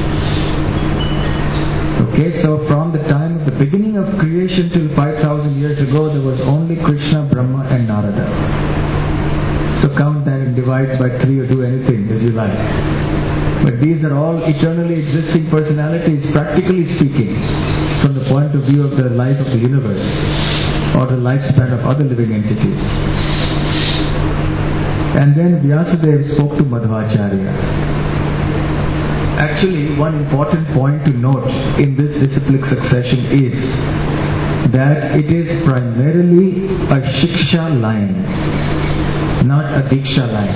Okay, so from the time of the beginning of creation till 5,000 years ago, there was only Krishna, Brahma and Narada. So count that and divide by 3 or do anything as you like. But these are all eternally existing personalities, practically speaking. from the point of view of the life of the universe or the lifespan of other living entities. And then Vyasadeva spoke to Madhvacharya. Actually, one important point to note in this disciplic succession is that it is primarily a Shiksha line, not a Diksha line.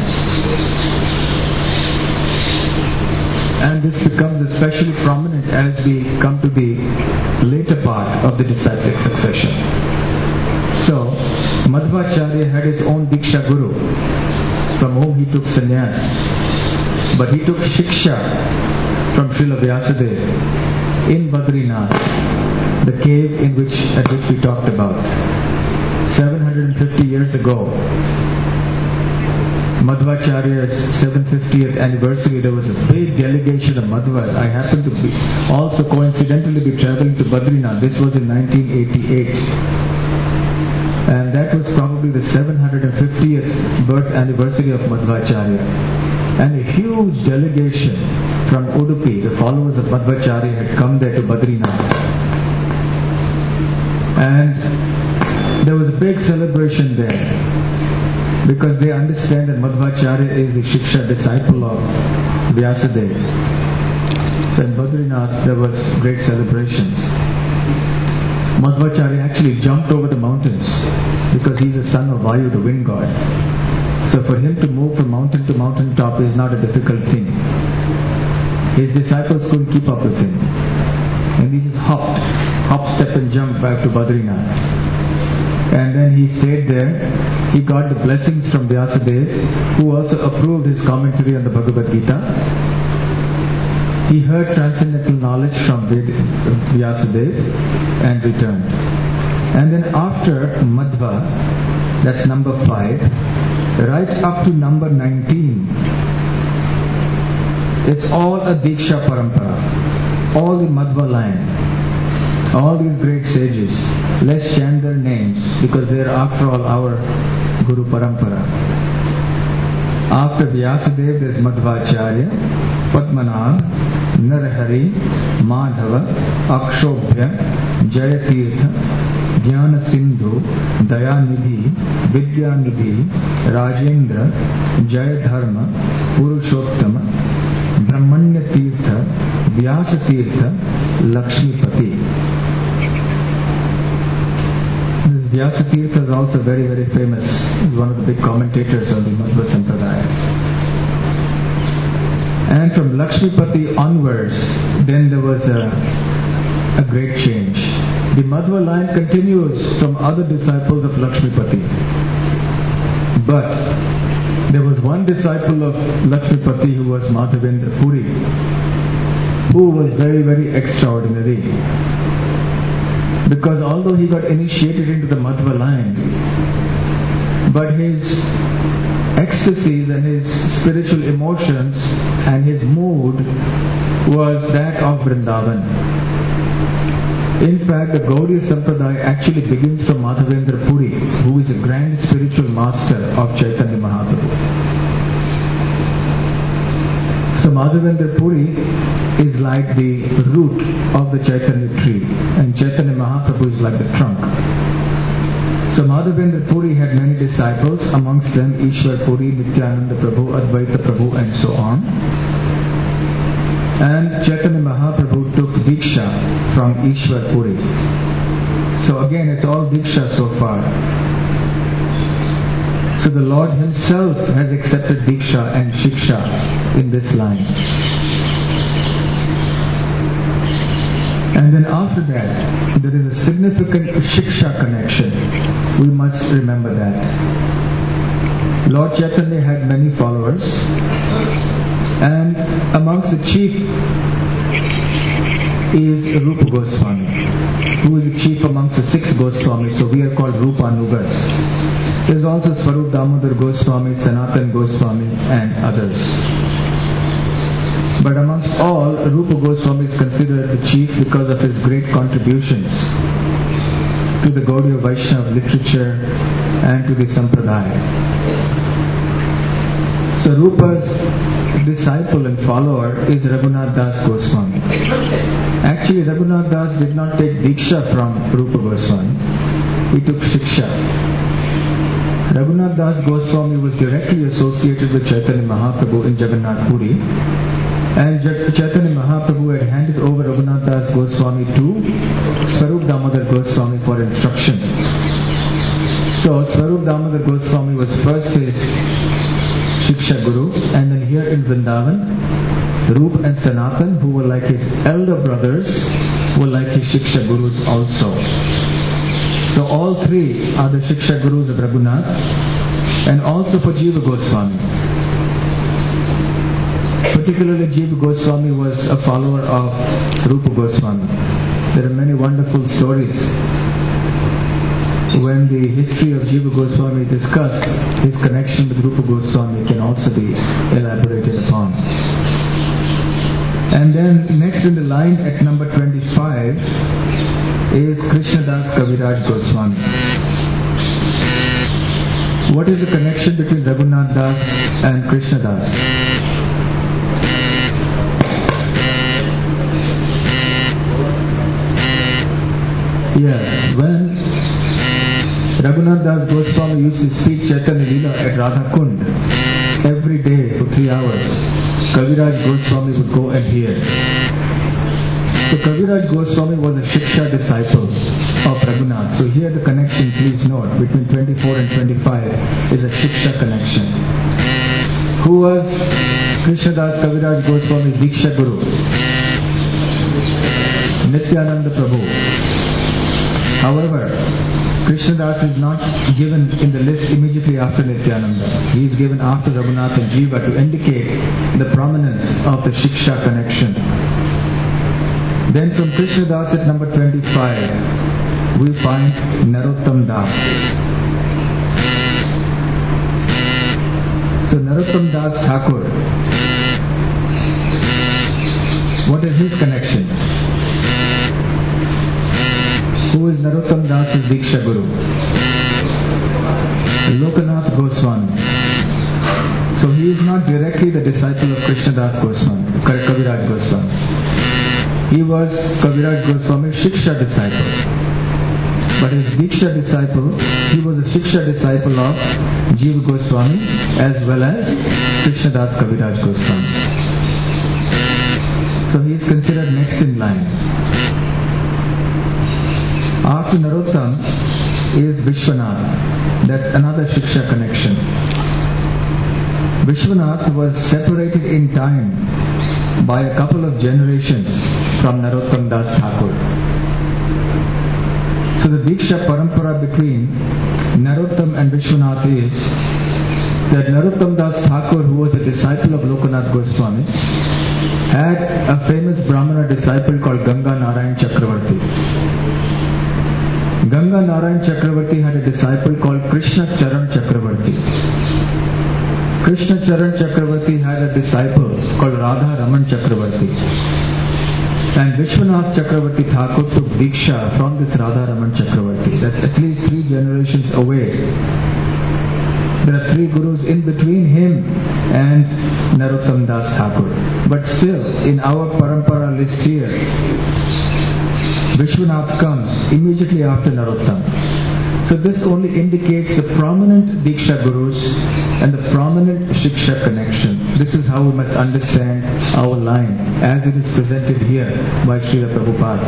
And this becomes especially prominent as we come to the later part of the disciplic succession. So, Madhvacharya had his own Diksha Guru, from whom he took sannyas. But he took Shiksha from Srila Vyasadeva in Badrinath, the cave at which we talked about. 750 years ago, Madhvacharya's 750th anniversary, there was a big delegation of Madhvas. I happened to be also coincidentally be traveling to Badrinath. This was in 1988. And that was probably the 750th birth anniversary of Madhvacharya. And a huge delegation from Udupi, the followers of Madhvacharya, had come there to Badrinath. And there was a big celebration there, because they understand that Madhvacharya is the Shiksha disciple of Vyasadeva. So in Badrinath there was great celebrations. Madhvacharya actually jumped over the mountains because he's a son of Vayu, the wind god. So for him to move from mountain to mountain top is not a difficult thing. His disciples couldn't keep up with him. And he just hop, step and jump back to Badrinath. And then he stayed there. He got the blessings from Vyasadeva, who also approved his commentary on the Bhagavad Gita. He heard transcendental knowledge from Vyasadeva and returned. And then after Madhva, that's number 5, right up to number 19, it's all a Diksha Parampara, all the Madhva line, all these great sages. Let's chant their names because they are after all our Guru Parampara. After Vyasadeva there's Madhvacharya, Padmanabh, Narahari, Madhava, Akshobhya, Jayatirtha, Jnana Sindhu, Dayanidhi, Vidyanidhi, Rajendra, Jayadharma, Purushottama, Brahmanya Tirtha, Vyasa Tirtha, Lakshmipati. Vyasa Tirtha is also very, very famous. He's one of the big commentators on the Madhva Sampradaya. And from Lakshmipati onwards, then there was a great change. The Madhva line continues from other disciples of Lakshmipati. But there was one disciple of Lakshmipati who was Madhavendra Puri, who was very, very extraordinary. Because although he got initiated into the Madhva line, but his ecstasies and his spiritual emotions and his mood was that of Vrindavan. In fact, the Gaudiya Sampradaya actually begins from Madhavendra Puri, who is a grand spiritual master of Chaitanya Mahaprabhu. So Madhavendra Puri is like the root of the Chaitanya tree, and Chaitanya Mahaprabhu is like the trunk. So Madhavendra Puri had many disciples, amongst them Ishwar Puri, Nityananda Prabhu, Advaita Prabhu, and so on. And Chaitanya Mahaprabhu took Diksha from Ishwar Puri. So again, it's all Diksha so far. So the Lord Himself has accepted Diksha and Shiksha in this line. And then after that, there is a significant Shiksha connection. We must remember that. Lord Chaitanya had many followers, and amongst the chief is Rupa Goswami, who is the chief amongst the 6 Goswamis, so we are called Rupanugas. There is also Swarup Damodar Goswami, Sanatan Goswami, and others. But amongst all, Rupa Goswami is considered the chief because of his great contributions to the Gaudiya Vaishnava literature and to the Sampradaya. So Rupa's disciple and follower is Raghunath Das Goswami. Actually, Raghunath Das did not take Diksha from Rupa Goswami. He took Shiksha. Raghunath Das Goswami was directly associated with Chaitanya Mahaprabhu in Jagannath Puri. And Chaitanya Mahaprabhu had handed over Raghunath Das Goswami to Swarup Damodar Goswami for instruction. So Swarup Damodar Goswami was first his Shiksha Guru, and then here in Vrindavan, Rup and Sanatan, who were like his elder brothers, were like his Shiksha Gurus also. So all three are the Shiksha Gurus of Raghunath, and also for Jiva Goswami. Particularly Jiva Goswami was a follower of Rupa Goswami. There are many wonderful stories. When the history of Jiva Goswami is discussed, his connection with Rupa Goswami can also be elaborated upon. And then next in the line at number 25 is Krishnadas Kaviraj Goswami. What is the connection between Raghunath Das and Krishnadas? Yes, when Raghunath Das Goswami used to speak Chaitanya Leela at Radha Kund every day for 3 hours, Kaviraj Goswami would go and hear. So Kaviraj Goswami was a Shiksha disciple of Raghunath. So here the connection, please note, between 24 and 25 is a Shiksha connection. Who was Krishnadas Kaviraj Goswami Diksha Guru? Nityananda Prabhu. However, Krishnadas is not given in the list immediately after Nityananda. He is given after Raghunath and Jiva to indicate the prominence of the Shiksha connection. Then from Krishnadas at number 25, we find Narottam Das. So Narottam Das Thakur, what is his connection? Who is Narottam Das' Diksha Guru? Lokanath Goswami. So he is not directly the disciple of Krishnadas Goswami, Kaviraj Goswami. He was Kaviraj Goswami's Shiksha disciple. But his Diksha disciple, he was a Shiksha disciple of Jiva Goswami as well as Krishnadas Kaviraj Goswami. So he is considered next in line. After Narottam is Vishwanath. That's another Shiksha connection. Vishwanath was separated in time by a couple of generations from Narottam Das Thakur. So the Diksha Parampara between Narottam and Vishwanath is that Narottam Das Thakur, who was a disciple of Lokanath Goswami, had a famous Brahmana disciple called Ganga Narayan Chakravarti. Ganga Narayan Chakravarti had a disciple called Krishna Charan Chakravarti. Krishna Charan Chakravarti had a disciple called Radha Raman Chakravarti. And Vishwanath Chakravarti Thakur took Diksha from this Radha Raman Chakravarti. That's at least 3 generations away. There are 3 gurus in between him and Narottam Das Thakur. But still, in our parampara list here, Vishwanath comes immediately after Narottam. So this only indicates the prominent Diksha Gurus and the prominent Shiksha connection. This is how we must understand our line as it is presented here by Srila Prabhupada.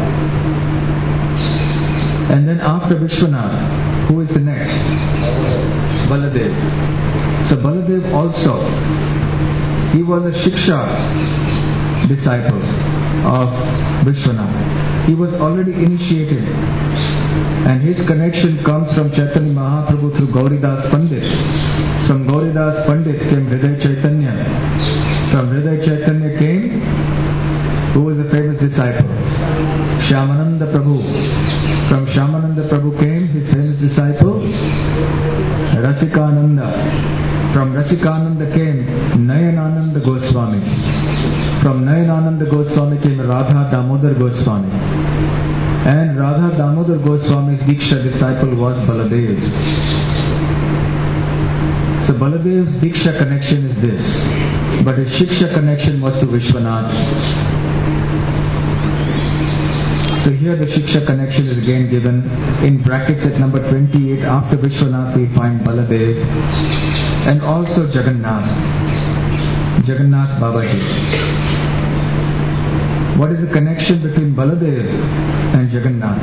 And then after Vishwanath, who is the next? Baladev. So Baladev also, he was a Shiksha disciple of Vishwanath. He was already initiated, and his connection comes from Chaitanya Mahaprabhu through Gauridas Pandit. From Gauridas Pandit came Hriday Chaitanya. From Hriday Chaitanya came, who was a famous disciple? Shyamananda Prabhu. From Shyamananda Prabhu came his famous disciple Rasikananda. From Rasikananda came Nayanananda Goswami. From Nayanananda Goswami came Radha Damodar Goswami. And Radha Damodar Goswami's Diksha disciple was Baladev. So Baladev's Diksha connection is this, but his Shiksha connection was to Vishwanath. So here the Shiksha connection is again given in brackets at number 28. After Vishwanath we find Baladev and also Jagannath Babaji. What is the connection between Baladev and Jagannath?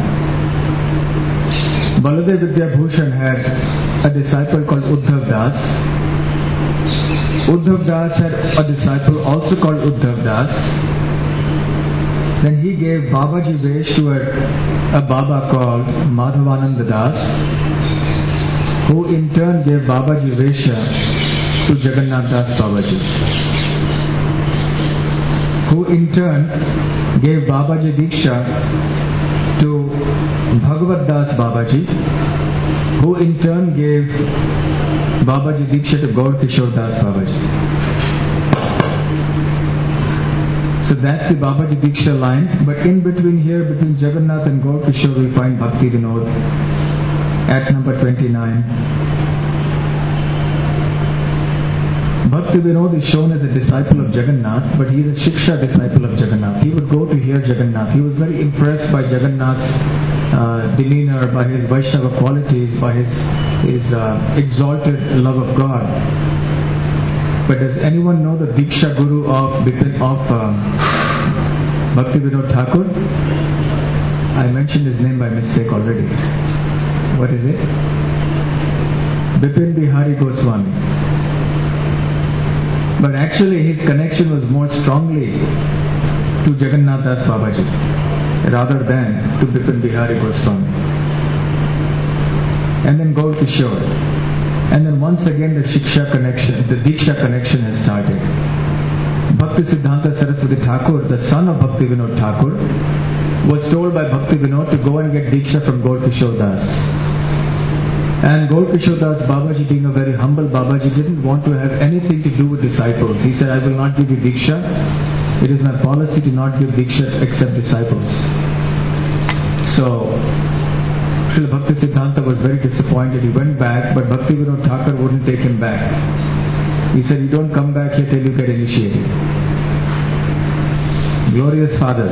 Baladev Vidyabhushan had a disciple called Uddhav Das. Uddhav Das had a disciple also called Uddhav Das. Then he gave Babaji Vesh to a Baba called Madhavananda Das, who in turn gave Babaji Vesha to Jagannath Das Babaji, who in turn gave Babaji Diksha to Bhagavad Das Babaji, who in turn gave Babaji Diksha to Gaur Kishore Das Babaji. So that's the Babaji Diksha line, but in between here, between Jagannath and Gaur Kishore, we find Bhakti Vinod at number 29. Bhakti Vinod is shown as a disciple of Jagannath, but he is a Shiksha disciple of Jagannath. He would go to hear Jagannath. He was very impressed by Jagannath's demeanor, by his Vaishnava qualities, by his exalted love of God. But does anyone know the Diksha Guru of Bhakti Vinod Thakur? I mentioned his name by mistake already. What is it? Bipin Bihari Goswami. But actually his connection was more strongly to Jagannath Das Babaji rather than to Bipin Bihari Goswami. And then Gaur Kishore. And then once again the Shiksha connection, the Diksha connection has started. Bhakti Siddhanta Saraswati Thakur, the son of Bhakti Vinod Thakur, was told by Bhakti Vinod to go and get Diksha from Gaur Kishore Das. And Gaur Kishore Das Babaji, being a very humble Babaji, didn't want to have anything to do with disciples. He said, I will not give you Diksha. It is my policy to not give Diksha except disciples. So Srila Bhakti Siddhanta was very disappointed. He went back, but Bhakti Vinod Thakur wouldn't take him back. He said, you don't come back here till you get initiated. Glorious Father.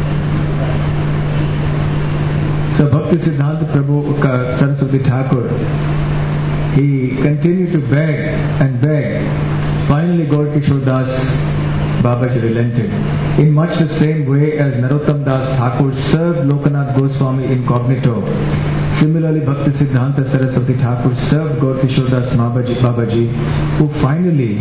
So Bhakti Siddhanta Prabhu Saraswati Thakur, he continued to beg and beg. Finally Gaur Kishore Das Babaji relented. In much the same way as Narottam Das Thakur served Lokanath Goswami incognito, similarly Bhakti Siddhanta Saraswati Thakur served Gaur Kishore Das Babaji, who finally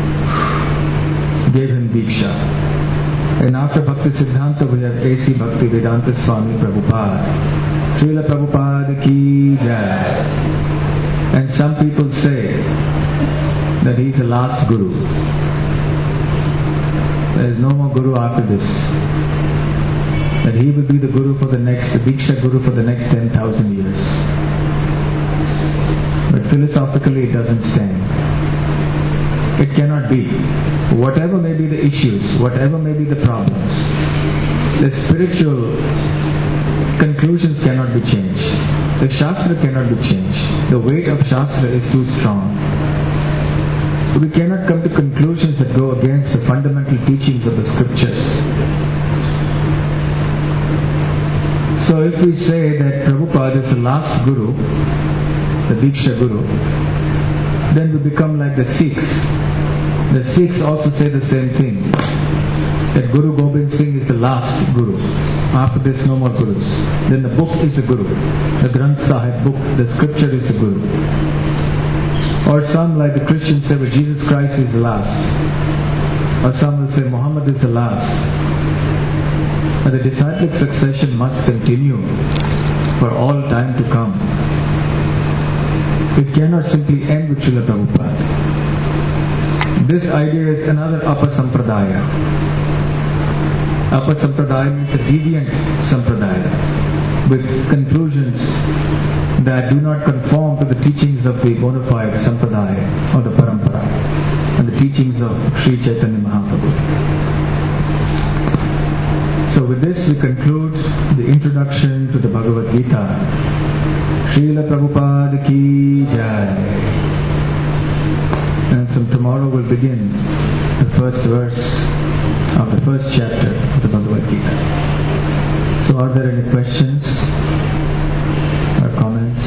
gave him Diksha. And after Bhakti Siddhanta we have A.C. Bhakti Vedanta Swami Prabhupada. Srila Prabhupada ki jai. And some people say that he is the last Guru. There is no more Guru after this. That he will be the Guru for the Diksha Guru for the next 10,000 years. But philosophically it doesn't stand. It cannot be. Whatever may be the issues, whatever may be the problems, the spiritual conclusions cannot be changed. The Shastra cannot be changed. The weight of Shastra is too strong. We cannot come to conclusions that go against the fundamental teachings of the scriptures. So if we say that Prabhupada is the last Guru, the Diksha Guru, then we become like the Sikhs. The Sikhs also say the same thing, that Guru Gobind Singh is the last Guru. After this, no more Gurus. Then the book is the Guru. The Granth Sahib book, the scripture is the Guru. Or some, like the Christians, say, well, Jesus Christ is the last. Or some will say Muhammad is the last. But the disciplic succession must continue for all time to come. It cannot simply end with Srila Prabhupada. This idea is another Apa Sampradaya. Apa Sampradaya means a deviant Sampradaya with conclusions that do not conform to the teachings of the bona fide Sampradaya or the Parampara and the teachings of Sri Chaitanya Mahaprabhu. So with this we conclude the introduction to the Bhagavad Gita. Srila Prabhupada ki jai. from tomorrow we'll begin the first verse of the first chapter of the Bhagavad Gita. So are there any questions or comments?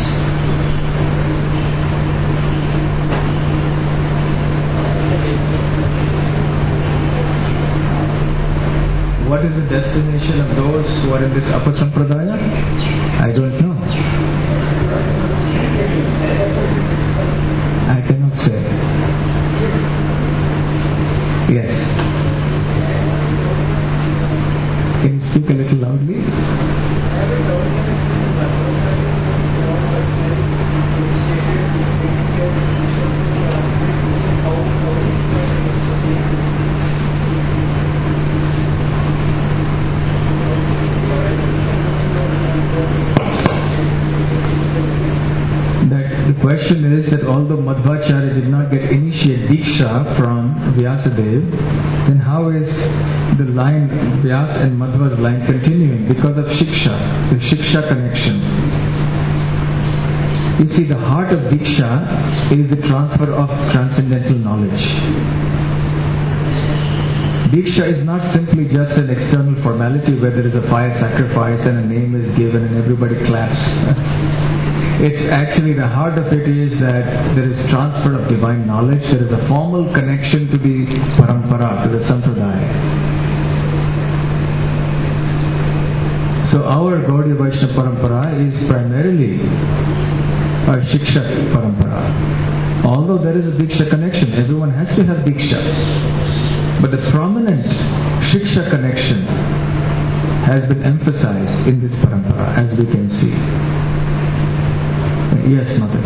What is the destination of those who are in this upper sampradaya? I don't know. I cannot say. Yes. Can you speak a little loudly? The question is that although Madhvacharya did not get initiate Diksha from Vyasadeva, then how is the line, Vyas and Madhva's line continuing? Because of Shiksha, the Shiksha connection. You see, the heart of Diksha is the transfer of transcendental knowledge. Diksha is not simply just an external formality where there is a fire sacrifice and a name is given and everybody claps. It's actually the heart of it is that there is transfer of divine knowledge, there is a formal connection to the parampara, to the sampradaya. So our Gaudiya Vaishnava parampara is primarily a Shiksha parampara. Although there is a Diksha connection, everyone has to have Diksha. But the prominent Shiksha connection has been emphasized in this parampara, as we can see. Yes, Mother.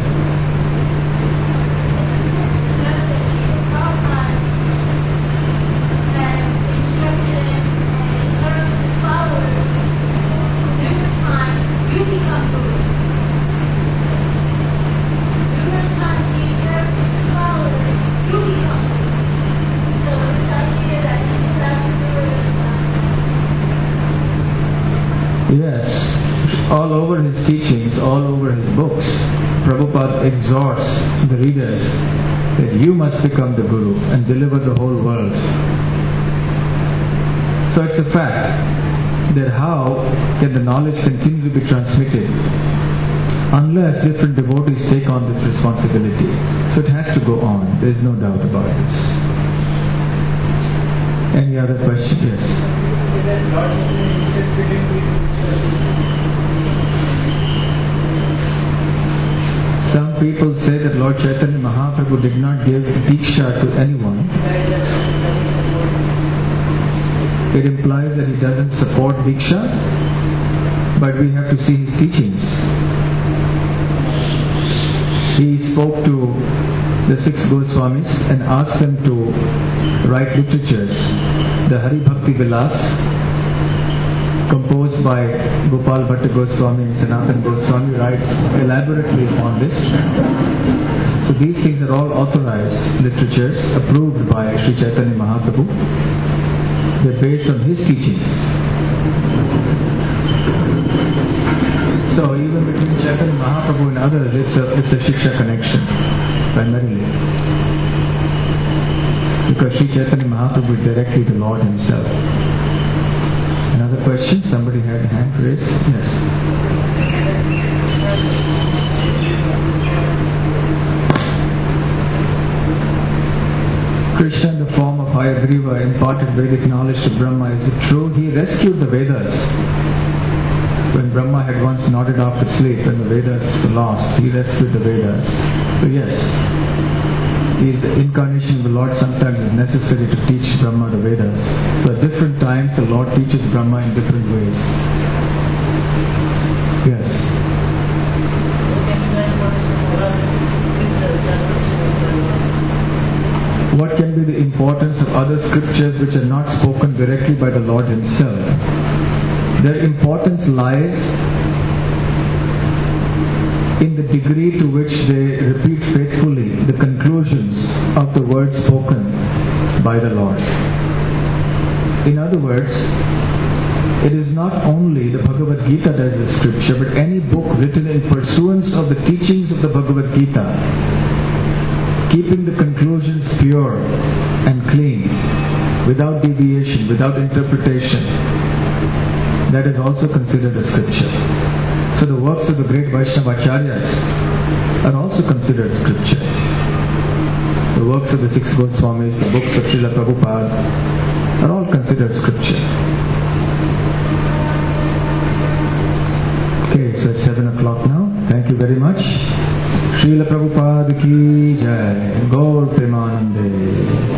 Yes. All over his teachings, all over his books, Prabhupada exhorts the readers that you must become the Guru and deliver the whole world. So it's a fact that how can the knowledge continue to be transmitted unless different devotees take on this responsibility. So it has to go on. There is no doubt about this. Any other question? Yes. Some people say that Lord Chaitanya Mahaprabhu did not give Diksha to anyone. It implies that he doesn't support Diksha, but we have to see his teachings. He spoke to the 6 Goswamis and asked them to write literatures. The Hari Bhakti Vilas, composed by Gopal Bhatta Goswami and Sanatana Goswami, writes elaborately upon this. So these things are all authorized literatures approved by Sri Chaitanya Mahaprabhu. They're based on his teachings. So even between Chaitanya Mahaprabhu and others, it's a Shiksha connection, primarily. Because Sri Chaitanya Mahaprabhu is directly the Lord himself. Another question? Somebody had a hand raised? Yes. Krishna in the form of Hayagriva imparted Vedic knowledge to Brahma. Is it true? He rescued the Vedas. When Brahma had once nodded off to sleep and the Vedas were lost, he rescued the Vedas. So yes, the incarnation of the Lord sometimes is necessary to teach Brahma the Vedas. So at different times the Lord teaches Brahma in different ways. Yes. What can be the importance of other scriptures which are not spoken directly by the Lord himself? Their importance lies in the degree to which they repeat faithfully the conclusions of the words spoken by the Lord. In other words, it is not only the Bhagavad Gita that is a scripture, but any book written in pursuance of the teachings of the Bhagavad Gita, keeping the conclusions pure and clean, without deviation, without interpretation, that is also considered a scripture. So the works of the great Vaishnavacharyas are also considered scripture. The works of the six Goswamis, the books of Srila Prabhupada are all considered scripture. Okay, so it's 7 o'clock now. Thank you very much. Srila Prabhupada ki jai. Gaur Premanande.